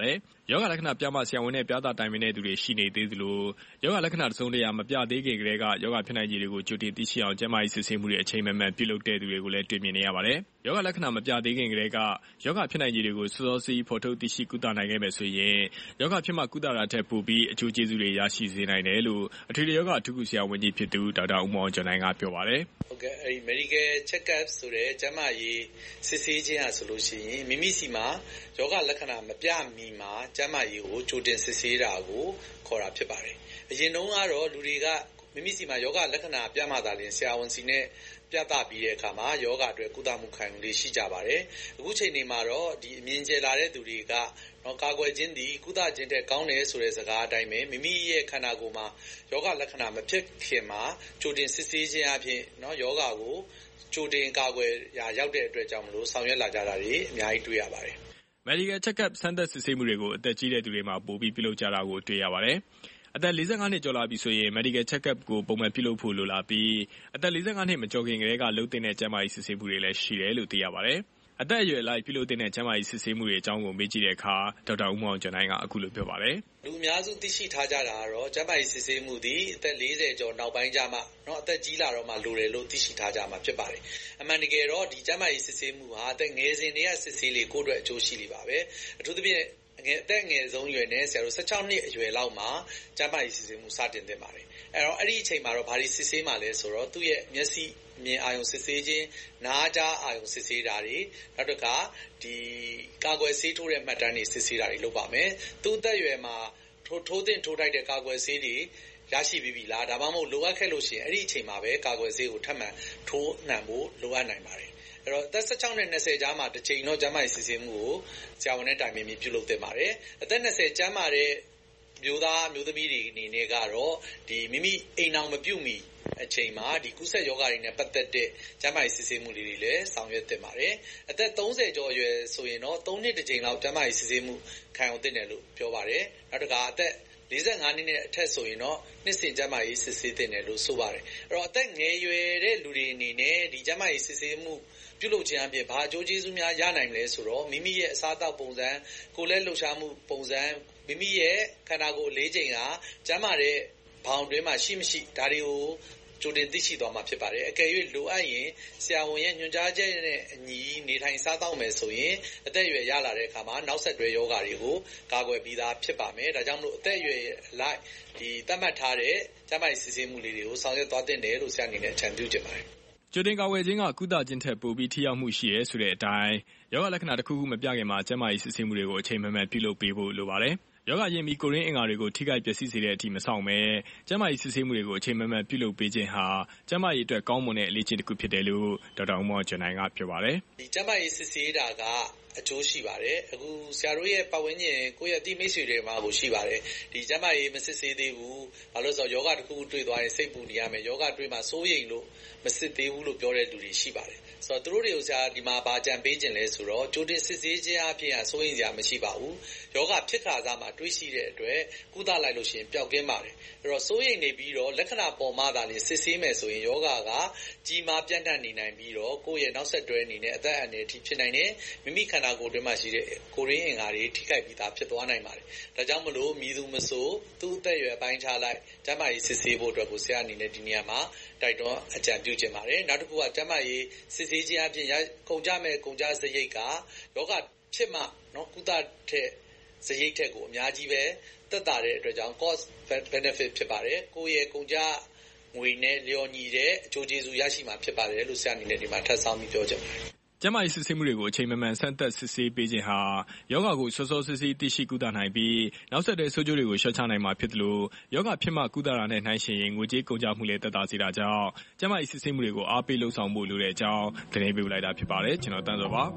ယောဂလက္ခဏာပြမှဆရာဝန်နဲ့ပြသတိုင်ပင်တဲ့သူတွေရှိနေသေးသလိုယောဂလက္ခဏာတစ်စုံတစ်ရာမပြသေးခင်ကတည်းကယောဂဖြစ်နိုင်ခြေတွေကိုကြိုတင်သိရှိအောင်ကျန်းမာရေးစစ်ဆေးမှုတွေအချိန်မှန်မှန်ပြုလုပ်တဲ့သူတွေကိုလည်းတွေ့မြင်နေရပါတယ်။ယောဂလက္ခဏာမပြသေးခင်ကတည်းကယောဂဖြစ်နိုင်ခြေတွေကိုစောစောစီးဖော်ထုတ်သိရှိကုသနိုင်ခဲ့မယ်ဆိုရင်ယောဂဖြစ်မှကုသတာထက်ပိုပြီးအကျိုးကျေးဇူးတွေရရှိစေနိုင်တယ်လို့အထွေထွေယောဂအထူးကုဆရာဝန်ကြီးဖြစ်သူဒေါက်တာဦးမောင်ကျော်နိုင်ကပြောပါတယ်။ဟုတ်ကဲ့အဲဒီ medical check up ဆိုတဲ့ကျန်းမာရေးစစ်ဆေးခြင်းဟာဆိုလို့ရှိရင်မိမိစီမှာယောဂလက္ခဏာမပြမီမှာကျန်းမာရေးကိုကြိုတင်စစ်ဆေးတာကိုခေါ်တာဖြစ်ပါတယ်။အရင်တုန်းကတော့လူတွေကမိမိစီမှာယောဂလက္ခဏာပြမှသာလျှင်ဆရာဝန်စီနဲ့ပြသပြီးတဲ့အခါမှာယောဂအတွက်ကုသမှုခံယူလေးရှိကြပါတယ်။အခုချိန်နေမှာတော့ဒီအမြင်ကျလာတဲ့သူတွေကနော်ကာကွယ်ခြင်းသည်ကုသခြင်းတဲ့ကောင်းတယ်ဆိုတဲ့စကားအတိုင်းပဲမိမိရဲ့ခန္ဓာကိုယ်မှာယောဂလက္ခဏာမဖြစ်ခင်မှာကြိုတင်စစ်ဆေးခြင်းအပြင်နော်ယောဂကိုကြိုတင်ကာကွယ်ရာရောက်တဲ့အတွက်ကြောင့်မလို့ဆောင်ရွက်လာကြတာတွေအများကြီးတွေ့ရပါတယ်။ Medical check-up စမ်းသပ်စစ်ဆေးမှုတွေကိုအသက်ကြီးတဲ့သူတွေမှာပိုပြီးပြုလုပ်ကြတာကိုတွေ့ရပါတယ်။အသက်၄၅နှစ်ကျော်လာပြီဆိုရင် medical check-up ကိုပုံမှန်ပြုလုပ်ဖို့လိုလာပြီးအသက်၄၅နှစ်မကျော်ခင်ကတည်းကလုပ်တဲ့ကျန်းမာရေးစစ်ဆေးမှုတွေလည်းရှိတယ်လို့သိရပါတယ်။အသက်အရွယ်လိုက်ပြုလုပ်တဲ့ကျန်းမာရေးစစ်ဆေးမှုတွေအကြောင်းကိုမေးကြည့်တဲ့အခါဒေါက်တာဦးမောင်ကျော်နိုင်ကအခုလိုပြောပါတယ်။လူအများစုသိရှိထားကြတာကတော့ကျန်းမာရေးစစ်ဆေးမှုသည်အသက်၄၀ကျော်နောက်ပိုင်းကျမှနော်အသက်ကြီးလာတော့မှလိုတယ်လို့သိရှိထားကြမှာဖြစ်ပါတယ်။အမှန်တကယ်တော့ဒီကျန်းမာရေးစစ်ဆေးမှုဟာအသက်ငယ်စဉ်တည်းကစစ်ဆေးလေကိုယ့်အတွက်အကျိုးရှိလေပါပဲ။အထူးသဖြင့်အငယ်အသက်ငယ်ဆုံးရွယ်နဲ့ဆရာတို့၁၆နှစ်အရွယ်လောက်မှာကျန်းမာရေးစစ်ဆေးမှုစတင်သင့်ပါတယ်။အဲတော့အဲ့ဒီအချိန်မှာတော့ဘာတွေစစ်ဆေးမှလဲဆိုတော့သူ့ရဲ့မျက်စိအမြင်အာရုံစစ်ဆေးခြင်းနားကြားအာရုံစစ်ဆေးတာတွေနောက်တစ်ခါဒီကာကွယ်ဆေးထိုးတဲ့မှတ်တမ်းတွေစစ်ဆေးတာတွေလုပ်ပါမယ်။သူ့အသက်အရွယ်မှာထိုးထိုးသင့်ထိုးထိုက်တဲ့ကာကွယ်ဆေးတွေရရှိပြီးပြီလားဒါမှမဟုတ်လိုအပ်ခဲ့လို့ရှိရင်အဲ့ဒီအချိန်မှာပဲကာကွယ်ဆေးကိုထပ်မံထိုးနှံဖို့လိုအပ်နိုင်ပါတယ်။အဲ့တော့အသက်၁၆နဲ့၂၀ကြားမှာတစ်ချိန်တော့ကျန်းမာရေးစစ်ဆေးမှုကိုဆရာဝန်နဲ့တိုင်ပင်ပြီးပြုလုပ်သင့်ပါတယ်။အသက်၂၀ကျန်းမာတဲ့မျိုးသားမျိုးသမီးတွေအနေနဲ့ကတော့ဒီမိမိအိမ်အောင်မပြုတ်မီအချိန်မှာဒီကုသယောဂတွေနဲ့ပတ်သက်တဲ့ကျန်းမာရေးစစ်ဆေးမှုတွေလည်းဆောင်ရွက်သင့်ပါတယ်။အသက်၃၀ကျော်အရွယ်ဆိုရင်တော့၃နှစ်တစ်ချိန်လောက်ကျန်းမာရေးစစ်ဆေးမှုခံယူသင့်တယ်လို့ပြောပါတယ်။နောက်တစ်ခါအသက်၄၅နှစ်နဲ့အထက်ဆိုရင်တော့နှစ်စဉ်ကျန်းမာရေးစစ်ဆေးသင့်တယ်လို့ဆိုပါတယ်။အဲ့တော့အသက်ငယ်ရွယ်တဲ့လူတွေအနေနဲ့ဒီကျန်းမာရေးစစ်ဆေးမှုပြုလုပ်ခြင်းအပြင်ဘာအကျိုးကျေးဇူးများရနိုင်မလဲဆိုတော့မိမိရဲ့အစားအသောက်ပုံစံကိုယ်လက်လှုပ်ရှားမှုပုံစံမိမိရဲ့ခန္ဓာကိုယ်အလေးချိန်ဟာကျန်းမာတဲ့ဘောင်တွင်းမှာရှိမရှိဒါတွေကိုကြိုတင်သိရှိသွားမှာဖြစ်ပါတယ်အကယ်၍လိုအပ်ရင်ဆရာဝန်ရဲ့ညွှန်ကြားချက်နဲ့အညီနေထိုင်စားသောက်မယ်ဆိုရင်အသက်အရွယ်ရလာတဲ့အခါမှာနောက်ဆက်တွဲယောဂတွေကိုကာကွယ်ပြီးသားဖြစ်ပါမယ်ဒါကြောင့်မလို့အသက်အရွယ်လိုက်ဒီသတ်မှတ်ထားတဲ့ကျန်းမာရေးစစ်ဆေးမှုလေးတွေကိုဆောင်ရွက်သွားသင့်တယ်လို့ဆရာအနေနဲ့အကြံပြုချင်ပါတယ်ကြိုတင်ကာကွယ်ခြင်းကကုသခြင်းထက်ပိုပြီးထိရောက်မှုရှိရဲဆိုတဲ့အတိုင်းယောဂလက္ခဏာတစ်ခုခုမပြခင်မှာကျန်းမာရေးစစ်ဆေးမှုတွေကိုအချိန်မှန်မှန်ပြုလုပ်ပေးဖို့လိုပါတယ်ယောဂရင်ပြီးကိုရင်းအင်္ဂါတွေကိုထိခိုက်ပျက်စီးစေတဲ့အထိမဆောင်ပဲကျန်းမာရေးစစ်ဆေးမှုတွေကိုအချိန်မှန်မှန်ပြုလုပ်ပေးခြင်းဟာကျန်းမာရေးအတွက်ကောင်းမွန်တဲ့အလေးချိန်တစ်ခုဖြစ်တယ်လို့ဒေါက်တာဦးမောင်ကျော်နိုင်ကပြောပါတယ်ဒီကျန်းမာရေးစစ်ဆေးတာကအကျိုးရှိပါတယ်အခုဆရာတို့ရဲ့ပတ်ဝန်းကျင်ကိုယ့်ရဲ့အသိမိတ်ဆွေတွေမှာကိုရှိပါတယ်ဒီကျန်းမာရေးမစစ်ဆေးသေးဘူးဘာလို့ဆိုတော့ယောဂတစ်ခုခုတွေ့သွားရင်စိတ်ပူနေရမယ်ယောဂတွေ့မှစိုးရိမ်လို့မစစ်သေးဘူးလို့ပြောတဲ့လူတွေရှိပါတယ်ဆိုတော့သူတို့တွေကိုဆရာဒီမှာဗာကြံပေးခြင်းလဲဆိုတော့ကြိုတင်စစ်ဆေးခြင်းအပြင်စိုးရိမ်စရာမရှိပါဘူးယောဂဖြစ်ခါစားမှာတွေးရှိတဲ့အတွက်ကုသလိုက်လို့ရှိရင်ပျောက်ကင်းပါတယ်အဲ့တော့စိုးရိမ်နေပြီးတော့လက္ခဏာပေါ်မှသာလေစစ်ဆေးမယ်ဆိုရင်ယောဂကကြီးမားပြန့်နှံ့နေနိုင်ပြီးတော့ကိုယ့်ရဲ့နောက်ဆက်တွဲအနေနဲ့အသက်အန္တရာယ်ထိဖြစ်နိုင်တယ်မိမိခန္ဓာကိုယ်တွင်းမှာရှိတဲ့ကိုရင်းအင်္ဂါတွေထိခိုက်ပြီးသားဖြစ်သွားနိုင်ပါတယ်ဒါကြောင့်မလို့မြည်သူမဆိုသူ့အသက်အရွယ်ပိုင်းခြားလိုက်ကျန်းမာရေးစစ်ဆေးဖို့အတွက်ကိုဆရာအနေနဲ့ဒီနေရာမှာတိုက်တွန်းအကြံပြုချင်ပါတယ်နောက်တစ်ခုကကျန်းမာရေးစစ်ဆေးခြင်းအပြင်ကုန်ကြမဲ့ကုန်ကြစရိတ်ကယောဂဖြစ်မှနော်ကုသတဲ့စရိတ်ထက်ကိုအများကြီးပဲသက်သာတဲ့အတွက်ကြောင့် cost benefit ဖြစ်ပါတယ်ကိုယ့်ရဲ့ကုန်ကြငွေနဲ့လျော်ညီတဲ့အကျိုးကျေးဇူးရရှိမှာဖြစ်ပါတယ်လို့ဆရာအနေနဲ့ဒီမှာထပ်ဆောင်းပြီးပြောချင်ပါတယ်ကျန်းမာရေးစစ်ဆေးမှုတွေကိုအချိန်မှန်မှန်ဆန်းသက်စစ်ဆေးပေးခြင်းဟာယောဂကိုစောစောစစ်ဆေးသိရှိကုသနိုင်ပြီးနောက်ဆက်တွဲဆိုးကျိုးတွေကိုလျှော့ချနိုင်မှာဖြစ်တယ်လို့ယောဂဖြစ်မှကုသတာနဲ့နှိုင်းယှဉ်ရင်ငွေကြေးကုန်ကျမှုလည်းသက်သာစေတာကြောင့်ကျန်းမာရေးစစ်ဆေးမှုတွေကိုအားပေးလုပ်ဆောင်ဖို့လိုတဲ့အကြောင်းသတင်းပေးလိုက်တာဖြစ်ပါတယ်ကျွန်တော်တန်းစောပါ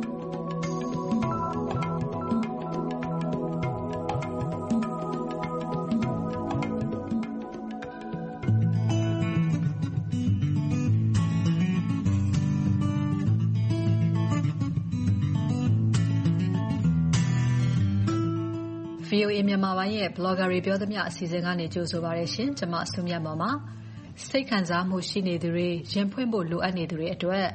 ဗီအိုအေမြန်မာပိုင်းရဲ့ blogger တွေပြောသမျှအစီအစဉ်ကနေကြိုဆိုပါရရှင်ကျွန်မဆုမြတ်မောင်ပါစိတ်ခံစားမှုရှိနေသူတွေရင်ဖွင့်ဖို့လိုအပ်နေသူတွေအတွက်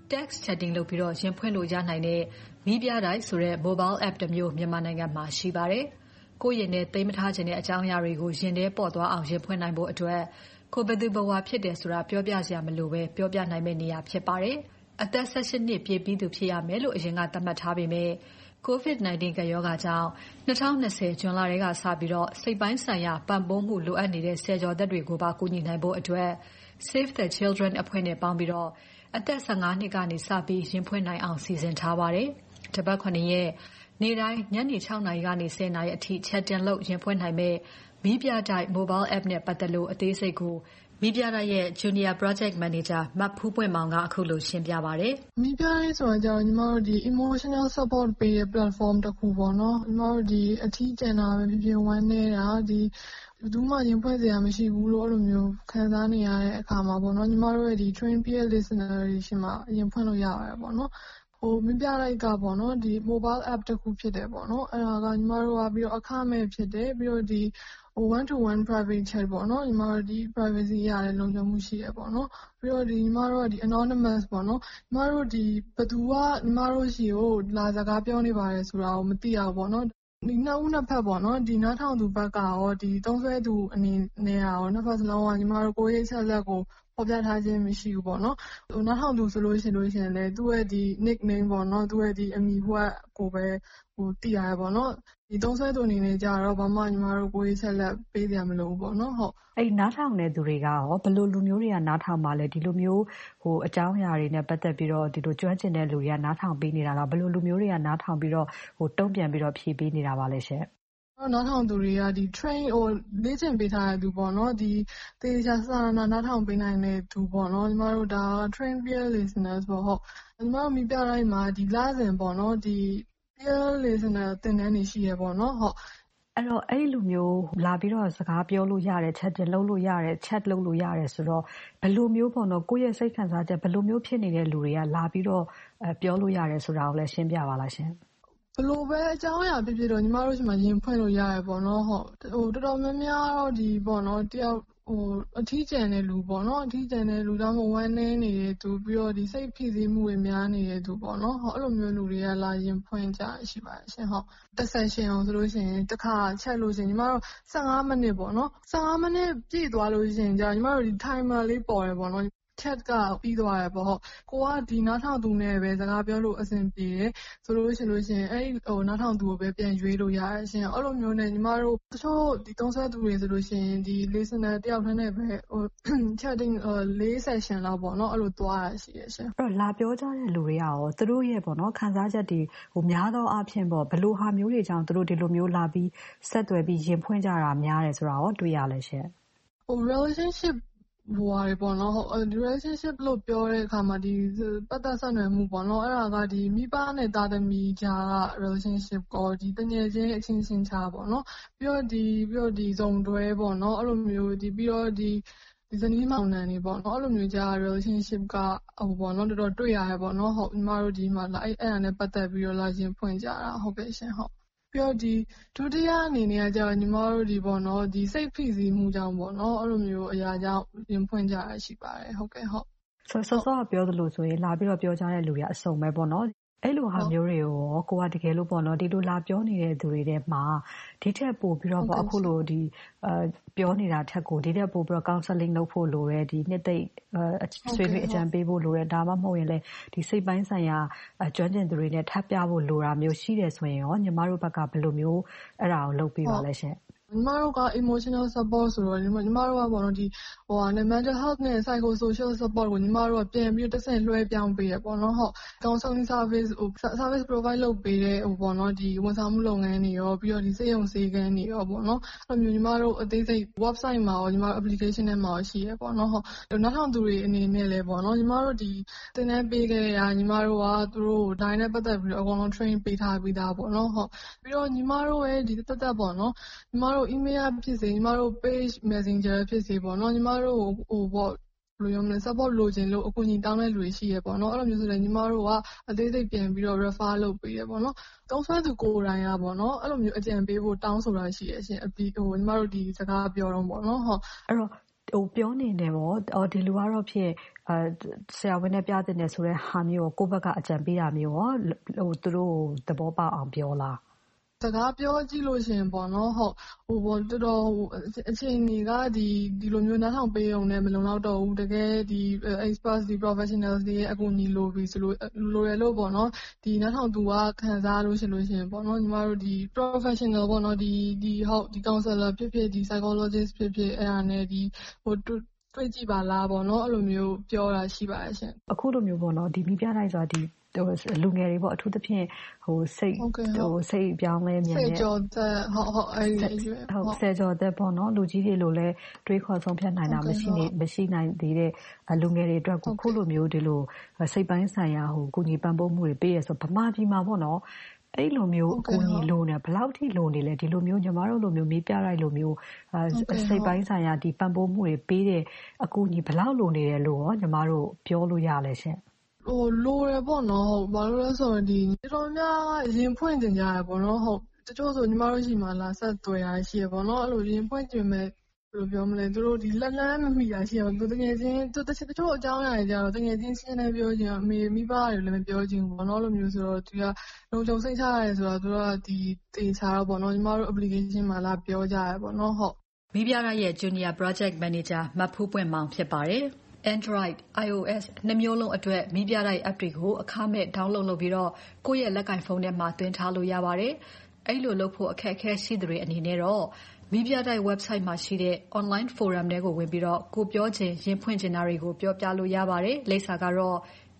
text chatting လုပ်ပြီးတော့ရင်ဖွင့်လို့ရနိုင်တဲ့မီးပြတိုက်ဆိုတဲ့ mobile app တစ်မျိုးမြန်မာနိုင်ငံမှာရှိပါတယ်။ကိုယ့်ရင်ထဲသိမ်းမထားခြင်းတဲ့အကြောင်းအရာတွေကိုရင်ထဲပေါ်သွားအောင်ရင်ဖွင့်နိုင်ဖို့အတွက်ကိုဘယ်သူဘဝဖြစ်တယ်ဆိုတာပြောပြစရာမလိုပဲပြောပြနိုင်မယ့်နေရာဖြစ်ပါတယ်။အသက်၁၈နှစ်ပြည့်ပြီးသူဖြစ်ရမယ်လို့အရင်ကသတ်မှတ်ထားပေမဲ့ COVID nineteen ကပ်ရောဂါကြောင့်၂၀၂၀ဇွန်လထဲကစပြီးတော့စိတ်ပိုင်းဆိုင်ရာပံ့ပိုးမှုလိုအပ်နေတဲ့ဆယ်ကျော်သက်တွေကိုပါကူညီနိုင်ဖို့အတွက် Save the Children အဖွဲ့နဲ့ပေါင်းပြီးတော့အသက်၁၅နှစ်ကနေစပြီးရင်ဖွင့်နိုင်အောင်စီစဉ်ထားပါတယ်။တစ်ပတ်၇ရက်နေ့တိုင်းညနေ၆နာရီကနေ၁၀နာရီအထိ chat-in လုပ်ရင်ဖွင့်နိုင်မဲ့မီးပြတိုက် mobile app နဲ့ပတ်သက်လို့အသေးစိတ်ကိုမီးပြတိုက်ရဲ့ Junior Project Manager မဖူးပွင့်မောင်ကအခုလိုရှင်းပြပါတယ်။မီးပြတိုက်ဆိုတာကြတော့ညီမတို့ဒီ emotional support ပေးတဲ့ platform တစ်ခုပေါ့နော်။ညီမတို့ဒီအထီးကျန်တာပဲဖြစ်ဖြစ်ဝမ်းနေတာဒီဘယ်သူမှရင်ဖွင့်စရာမရှိဘူးလို့အဲ့လိုမျိုးခံစားနေရတဲ့အခါမှာပေါ့နော်ညီမတို့ရဲ့ဒီ train peer listener တွေရှိမှရင်ဖွင့်လို့ရပါတယ်ပေါ့နော်ဟိုမပြလိုက်ကပေါ့နော်ဒီ mobile app တစ်ခုဖြစ်တယ်ပေါ့နော်အဲ့ဒါကညီမတို့ကပြီးတော့အခမဲ့ဖြစ်တယ်ပြီးတော့ဒီဟို one to one private chat ပေါ့နော်ညီမတို့ဒီ privacy ရတဲ့လုံခြုံမှုရှိရပေါ့နော်ပြီးတော့ဒီညီမတို့ကဒီ anonymous ပေါ့နော်ညီမတို့ဒီဘသူကညီမတို့ရှိကိုလာစကားပြောနေပါတယ်ဆိုတာကိုမသိရဘူးပေါ့နော်ဒီနှစ်ဦးနှစ်ဖက်ပေါ့နော်ဒီနားထောင်သူဘက်ကရောဒီသုံးဆွဲသူအနေနဲ့ရောနှစ်ဖက်စလုံးကညီမတို့ကိုယ်ရေးချက်လက်ကိုပေါ်ပြထားခြင်းမရှိဘူးပေါ့နော်ဟိုနားထောင်သူဆိုလို့ရှိလို့ရှိရင်လည်းသူ့ရဲ့ဒီ nickname ပေါ့နော်သူ့ရဲ့ဒီအမည်ဘွဲ့ကိုပဲဟိုသိရတယ်ပေါ့နော်ဒီသုံးဆွဲသူအနေနဲ့ကြတော့ဘာမှညီမတို့ကိုယ်ရေးချက်လက်ပေးကြမလို့ပေါ့နော်ဟုတ်အဲ့နားထောင်တဲ့သူတွေကရောဘယ်လိုလူမျိုးတွေကနားထောင်ပါလဲဒီလိုမျိုးဟိုအကြောင်းအရာတွေနဲ့ပတ်သက်ပြီးတော့ဒီလိုကျွမ်းကျင်တဲ့လူတွေကနားထောင်ပေးနေတာလားဘယ်လိုလူမျိုးတွေကနားထောင်ပြီးတော့ဟိုတုံ့ပြန်ပြီးတော့ဖြေပေးနေတာပါလဲရှင်နားထောင်သူတွေကဒီ train ဟိုလေ့ကျင့်ပေးထားတဲ့သူပေါ့နော်ဒီတေချာစာနာနားထောင်ပေးနိုင်တဲ့သူပေါ့နော်ညီမတို့ဒါ train peer listeners ပေါ့ဟုတ်ညီမတို့မိပြတိုင်းမှာဒီလစဉ်ပေါ့နော်ဒီ peer listener သင်တန်းတွေရှိရပေါ့နော်ဟုတ်အဲ့တော့အဲ့လိုမျိုးလာပြီးတော့စကားပြောလို့ရတယ် chat တင်လုပ်လို့ရတယ် chat လုပ်လို့ရတယ်ဆိုတော့ဘယ်လိုမျိုးပေါ့နော်ကိုယ့်ရဲ့စိတ်ခံစားချက်ဘယ်လိုမျိုးဖြစ်နေတဲ့လူတွေကလာပြီးတော့ပြောလို့ရတယ်ဆိုတာကိုလည်းရှင်းပြပါလားရှင်ဘလို့ပဲအကြောင်းအရာဖြစ်ဖြစ်တော့ညီမတို့ရှိမှရင်ဖွင့်လို့ရတယ်ပေါ့နော်ဟုတ်ဟိုတော်တော်များများတော့ဒီပေါ့နော်တယောက်ဟိုအထီးကျန်တဲ့လူပေါ့နော်အထီးကျန်တဲ့လူတော့မဝမ်းနေနေတဲ့သူပြီးတော့ဒီစိတ်ဖိစီးမှုတွေများနေတဲ့သူပေါ့နော်ဟုတ်အဲ့လိုမျိုးလူတွေကလာရင်ဖွင့်ကြရှိပါတယ်ရှင်ဟုတ်တစ်ဆက်ရှင်အောင်ဆိုလို့ရှိရင်တစ်ခါချက်လို့ရှိရင်ညီမတို့၁၅မိနစ်ပေါ့နော်၁၅မိနစ်ပြည့်သွားလို့ရှိရင်ကြာညီမတို့ဒီ timer လေးပေါ်တယ်ပေါ့နော်chat ကပြီးသွားတယ်ပေါ့ဟုတ်ကိုကဒီနားထောင်သူနဲ့ပဲစကားပြောလို့အဆင်ပြေတယ်ဆိုလို့ရှိလို့ရှိရင်အဲ့ဟိုနားထောင်သူကိုပဲပြန်ရွေးလို့ရတယ်ရှင်အဲ့လိုမျိုးနဲ့ညီမတို့တချို့ဒီသုံးဆွဲသူတွေဆိုလို့ရှိရင်ဒီ listener တယောက်တည်းနဲ့ပဲဟို chatting ၄ session လောက်ပေါ့နော်အဲ့လိုသွားရရှိရရှင်အဲ့တော့လာပြောကြတဲ့လူတွေကရောသူတို့ရဲ့ပေါ့နော်ခံစားချက်တွေဟိုများသောအားဖြင့်ပေါ့ဘယ်လိုဟာမျိုးတွေကြောင့်သူတို့ဒီလိုမျိုးလာပြီးဆက်သွယ်ပြီးရင်ဖွင့်ကြတာများတယ်ဆိုတာရောတွေ့ရလဲရှင်ဟို relationshipဟိုဟာတွေပေါ့နော်ဟို relationship လို့ပြောတဲ့အခါမှာဒီပတ်သက်ဆက်နွယ်မှုပေါ့နော်အဲ့ဒါကဒီမိဘနဲ့သားသမီးကြားက relationship ကိုဒီတငယ်ချင်းအချင်းချင်းချာပေါ့နော်ပြီးတော့ဒီပြီးတော့ဒီဇုံတွဲပေါ့နော်အဲ့လိုမျိုးဒီပြီးတော့ဒီဒီဇနီးမောင်နှံတွေပေါ့နော်အဲ့လိုမျိုးကြား relationship ကဟိုပေါ့နော်တော်တော်တွေ့ရတယ်ပေါ့နော်ဟုတ်ညီမတို့ဒီမှာလာအဲ့အဲ့ဒါနဲ့ပတ်သက်ပြီးတော့လာရင်ဖွင့်ကြတာဟုတ်ကဲ့ရှင်ဟုတ်ပြီးတော့ဒီဒုတိယအနေနဲ့ကကျတော့ညီမတို့ဒီပေါ့နော်ဒီစိတ်ဖိစီးမှုကြောင့်ပေါ့နော်အဲ့လိုမျိုးအရာကြောင့်ရင်ဖွင့်ကြရရှိပါတယ်ဟုတ်ကဲ့ဟုတ်ဆောဆောဆောပြောသလိုဆိုရင်လာပြီးတော့ပြောကြတဲ့လူတွေအစုံပဲပေါ့နော်အဲ့လိုဟာမျိုးတွေကိုရောကိုကတကယ်လို့ပေါ့နော်ဒီလိုလာပြောနေတဲ့သူတွေထဲမှာဒီထက်ပိုပြီးတော့ပေါ့အခုလိုဒီအဲပြောနေတာထက်ကိုဒီထက်ပိုပြီးတော့ counseling လုပ်ဖို့လိုတယ်ဒီနှစ်သိမ့်ဆွေးနွေးအကြံပေးဖို့လိုတယ်ဒါမှမဟုတ်ရင်လည်းဒီစိတ်ပိုင်းဆိုင်ရာကျွမ်းကျင်သူတွေနဲ့ထပ်ပြဖို့လိုတာမျိုးရှိတယ်ဆိုရင်ရောညီမတို့ဘက်ကဘယ်လိုမျိုးအဲ့ဒါကိုလုပ်ပေးပါလဲရှင်ညီမတို့က emotional support ဆိုတော့ညီမတို့ကပေါ့နော်ဒီဟိုဟာ mental health နဲ့ psycho social support ကိုညီမတို့ကပြန်ပြီးတစ်ဆင့်လွှဲပြောင်းပေးရပေါ့နော်ဟုတ် counseling service ဟို service provide လုပ်ပေးတဲ့ဟိုပေါ့နော်ဒီဝန်ဆောင်မှုလုပ်ငန်းတွေရောပြီးတော့ဒီစေယုံစေကန်းတွေရောပေါ့နော်အဲ့လိုမျိုးညီမတို့အသေးစိတ် website မှာရောညီမတို့ application ထဲမှာရောရှိရပေါ့နော်ဟုတ်နောက်ထောင်သူတွေအနေနဲ့လည်းပေါ့နော်ညီမတို့ဒီသင်တန်းပေးခဲ့ရညီမတို့ကသူတို့ဒိုင်းနဲ့ပတ်သက်ပြီးတော့အကုန်လုံး train ပေးထားပြီးသားပေါ့နော်ဟုတ်ပြီးတော့ညီမတို့ရဲ့ဒီတက်တက်ပေါ့နော်ညီမတို့ email ဖြစ်စေညီမတို့ page messenger ဖြစ်စေပေါ့နော်ညီမတို့ဟိုပေါ့ဘယ်လိုမျိုးလဲ support လိုချင်လို့အကူအညီတောင်းတဲ့လူတွေရှိရပေါ့နော်အဲ့လိုမျိုးဆိုလည်းညီမတို့ကအသေးစိတ်ပြန်ပြီးတော့ refer လုပ်ပေးရပေါ့နော်တောင်းဆွဲသူကိုယ်တိုင်ရပေါ့နော်အဲ့လိုမျိုးအကြံပေးဖို့တောင်းဆိုတာရှိရရှင်အပြီးဟိုညီမတို့ဒီစကားပြောတော့ပေါ့နော်ဟုတ်အဲ့တော့ဟိုပြောနေတယ်ပေါ့အော်ဒီလူကတော့ဖြစ်အဲဆရာဝန်နဲ့ပြတဲ့နေဆိုတဲ့ဟာမျိုးကိုကိုယ့်ဘက်ကအကြံပေးတာမျိုးရောဟိုသူတို့သဘောပေါက်အောင်ပြောလားစကားပြောကြည့်လို့ရှင်ပေါ့နော်ဟုတ်ဟိုဘောတော်တော်အချိန်ကြီးကဒီဒီလိုမျိုးနားထောင်ပေးရုံနဲ့မလုံလောက်တော့ဘူးတကယ်ဒီ experts ဒီ professionals တွေရဲ့အကူအညီလိုပြီးဆိုလို့လိုရလို့ပေါ့နော်ဒီနားထောင်သူကခံစားလို့ရှင်လို့ရှင်ပေါ့နော်ညီမတို့ဒီ professional ပေါ့နော်ဒီဒီဟုတ်ဒီ counselor ဖြစ်ဖြစ်ဒီ psychologist ဖြစ်ဖြစ်အဲ့ဒါနဲ့ဒီဟိုတွေ့ကြည့်ပါလားပေါ့နော်အဲ့လိုမျိုးပြောတာရှိပါတယ်ရှင်အခုလိုမျိုးပေါ့နော်ဒီမိပြတိုင်းဆိုတာဒီလူငယ်တွေပေါ့အထူးသဖြင့်ဟိုစိတ်ဟိုစိတ်ပြောင်းလဲမြန်နေစိတ်ကြောသက်ဟုတ်ဟုတ်အဲ့ဒီဟုတ်ဆယ်ကျော်သက်ပေါ့နော်လူကြီးတွေလိုလဲတွေးခေါ်ဆုံးဖြတ်နိုင်တာမရှိနေမရှိနိုင်သေးတဲ့လူငယ်တွေအတွက်ခုလိုမျိုးဒီလိုစိတ်ပိုင်းဆိုင်ရာဟိုကိုကြီးပံ့ပိုးမှုတွေပေးရဆိုဗမာပြည်မှာပေါ့နော်အဲ့လိုမျိုးအကူအညီလိုနေဘယ်လောက်ထိလိုနေလဲဒီလိုမျိုးညီမတို့လိုမျိုးမေးပြလိုက်လိုမျိုးစိတ်ပိုင်းဆိုင်ရာဒီပံ့ပိုးမှုတွေပေးတဲ့အကူအညီဘယ်လောက်လိုနေတယ်လို့ရောညီမတို့ပြောလို့ရလဲရှင်ဟိုလိုရပေါ့နော်ဘာလို့လဲဆိုရင်ဒီတော်များရင်ဖွင့်တင်ကြရပေါ့နော်ဟုတ်တချို့ဆိုညီမတို့ရှိမှလာဆက်သွယ်ရရှိရပေါ့နော်အဲ့လိုရင်ဖွင့်တင်မဲ့ဘယ်လိုပြောမလဲသူတို့ဒီလက်လန်းမမိရရှိရသူတကယ်ချင်းသူတချို့တချို့အကြောင်းအရာတွေကြတော့တကယ်ချင်းရှင်းနေပြောခြင်းအမေမိဘတွေလည်းမပြောခြင်းပေါ့နော်လိုမျိုးဆိုတော့သူကလုံခြုံစိတ်ချရတယ်ဆိုတော့သူကဒီတင်ချတော့ပေါ့နော်ညီမတို့ application မှာလာပြောကြရပေါ့နော်ဟုတ်မိပြရရဲ့ Junior Project Manager မဖူးပွင့်မောင်ဖြစ်ပါတယ်Android, iOS နှစ်မျိုးလုံးအတွက်မိပြတိုက် app တွေကိုအခမဲ့ download လုပ်ပြီးတော့ကိုယ့်ရဲ့လက်ကင်ဖုန်းထဲမှာသွင်းထားလို့ရပါတယ်။အဲ့လိုလုပ်ဖို့အခက်အခဲရှိတဲ့အနေနဲ့တော့မိပြတိုက် website မှာရှိတဲ့ online forum တွေကိုဝင်ပြီးတော့ကိုပြောချင်ရင်ဖွင့်ချင်တာတွေကိုပြောပြလို့ရပါတယ်။လိပ်စာကတော့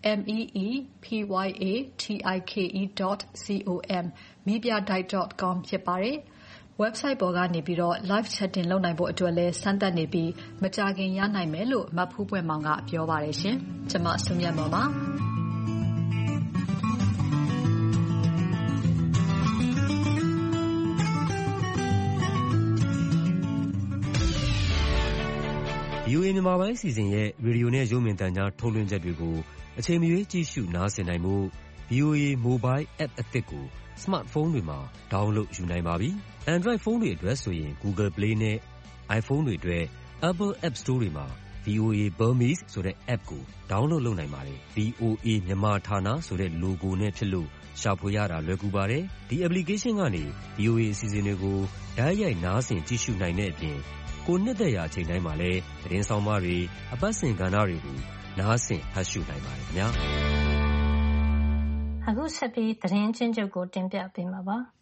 meepyatike.com meepyadite.com ဖြစ်ပါတယ်။ website ပေါ်ကနေပြီးတော့ live chatting လုပ်နိုင်ဖို့အတွက်လည်းစမ်းသပ်နေပြီးမကြာခင်ရနိုင်မယ်လို့မဖူးပွင့်မောင်ကပြောပါတယ်ရှင်။ကျွန်မစုမြတ်မောင်ပါ။ ဗီ အို အေ မြန်မာပိုင်းအစီအစဉ်ရဲ့ရေဒီယိုနဲ့ရုပ်မြင်သံကြားထုတ်လွှင့်ချက်တွေကိုအချိန်မရွေးကြည့်ရှုနားဆင်နိုင်ဖို့ ဗီ အို အေ Mobile App အသစ်ကို smartphone တွေမှာ download ယူနိုင်ပါပြီ။ Android ဖုန်းတွေအတွက်ဆိုရင် Google Play နဲ့ iPhone တွေအတွက် Apple App Store တွေမှာ ဗီ အို အေ Burmese ဆိုတဲ့ app ကို download လုပ်နိုင်ပါတယ်။ ဗီ အို အေ မြန်မာဌာနဆိုတဲ့ logo နဲ့ဖြစ်လို့ရှာဖွေရတာလွယ်ကူပါတယ်။ဒီ application ကနေ ဗီ အို အေ အစီအစဉ်တွေကိုတိုက်ရိုက်နားဆင်ကြည့်ရှုနိုင်တဲ့အပြင်ကိုနှစ်သက်ရာအချိန်တိုင်းမှာလည်းသတင်းဆောင်မတွေအပတ်စဉ်ကဏ္ဍတွေကိုနားဆင်ဖတ်ရှုနိုင်ပါတယ်ခင်ဗျာ။အခုဆက်ပြီးသတင်းချင်းချုပ်ကိုတင်ပြပေးမှာပါ။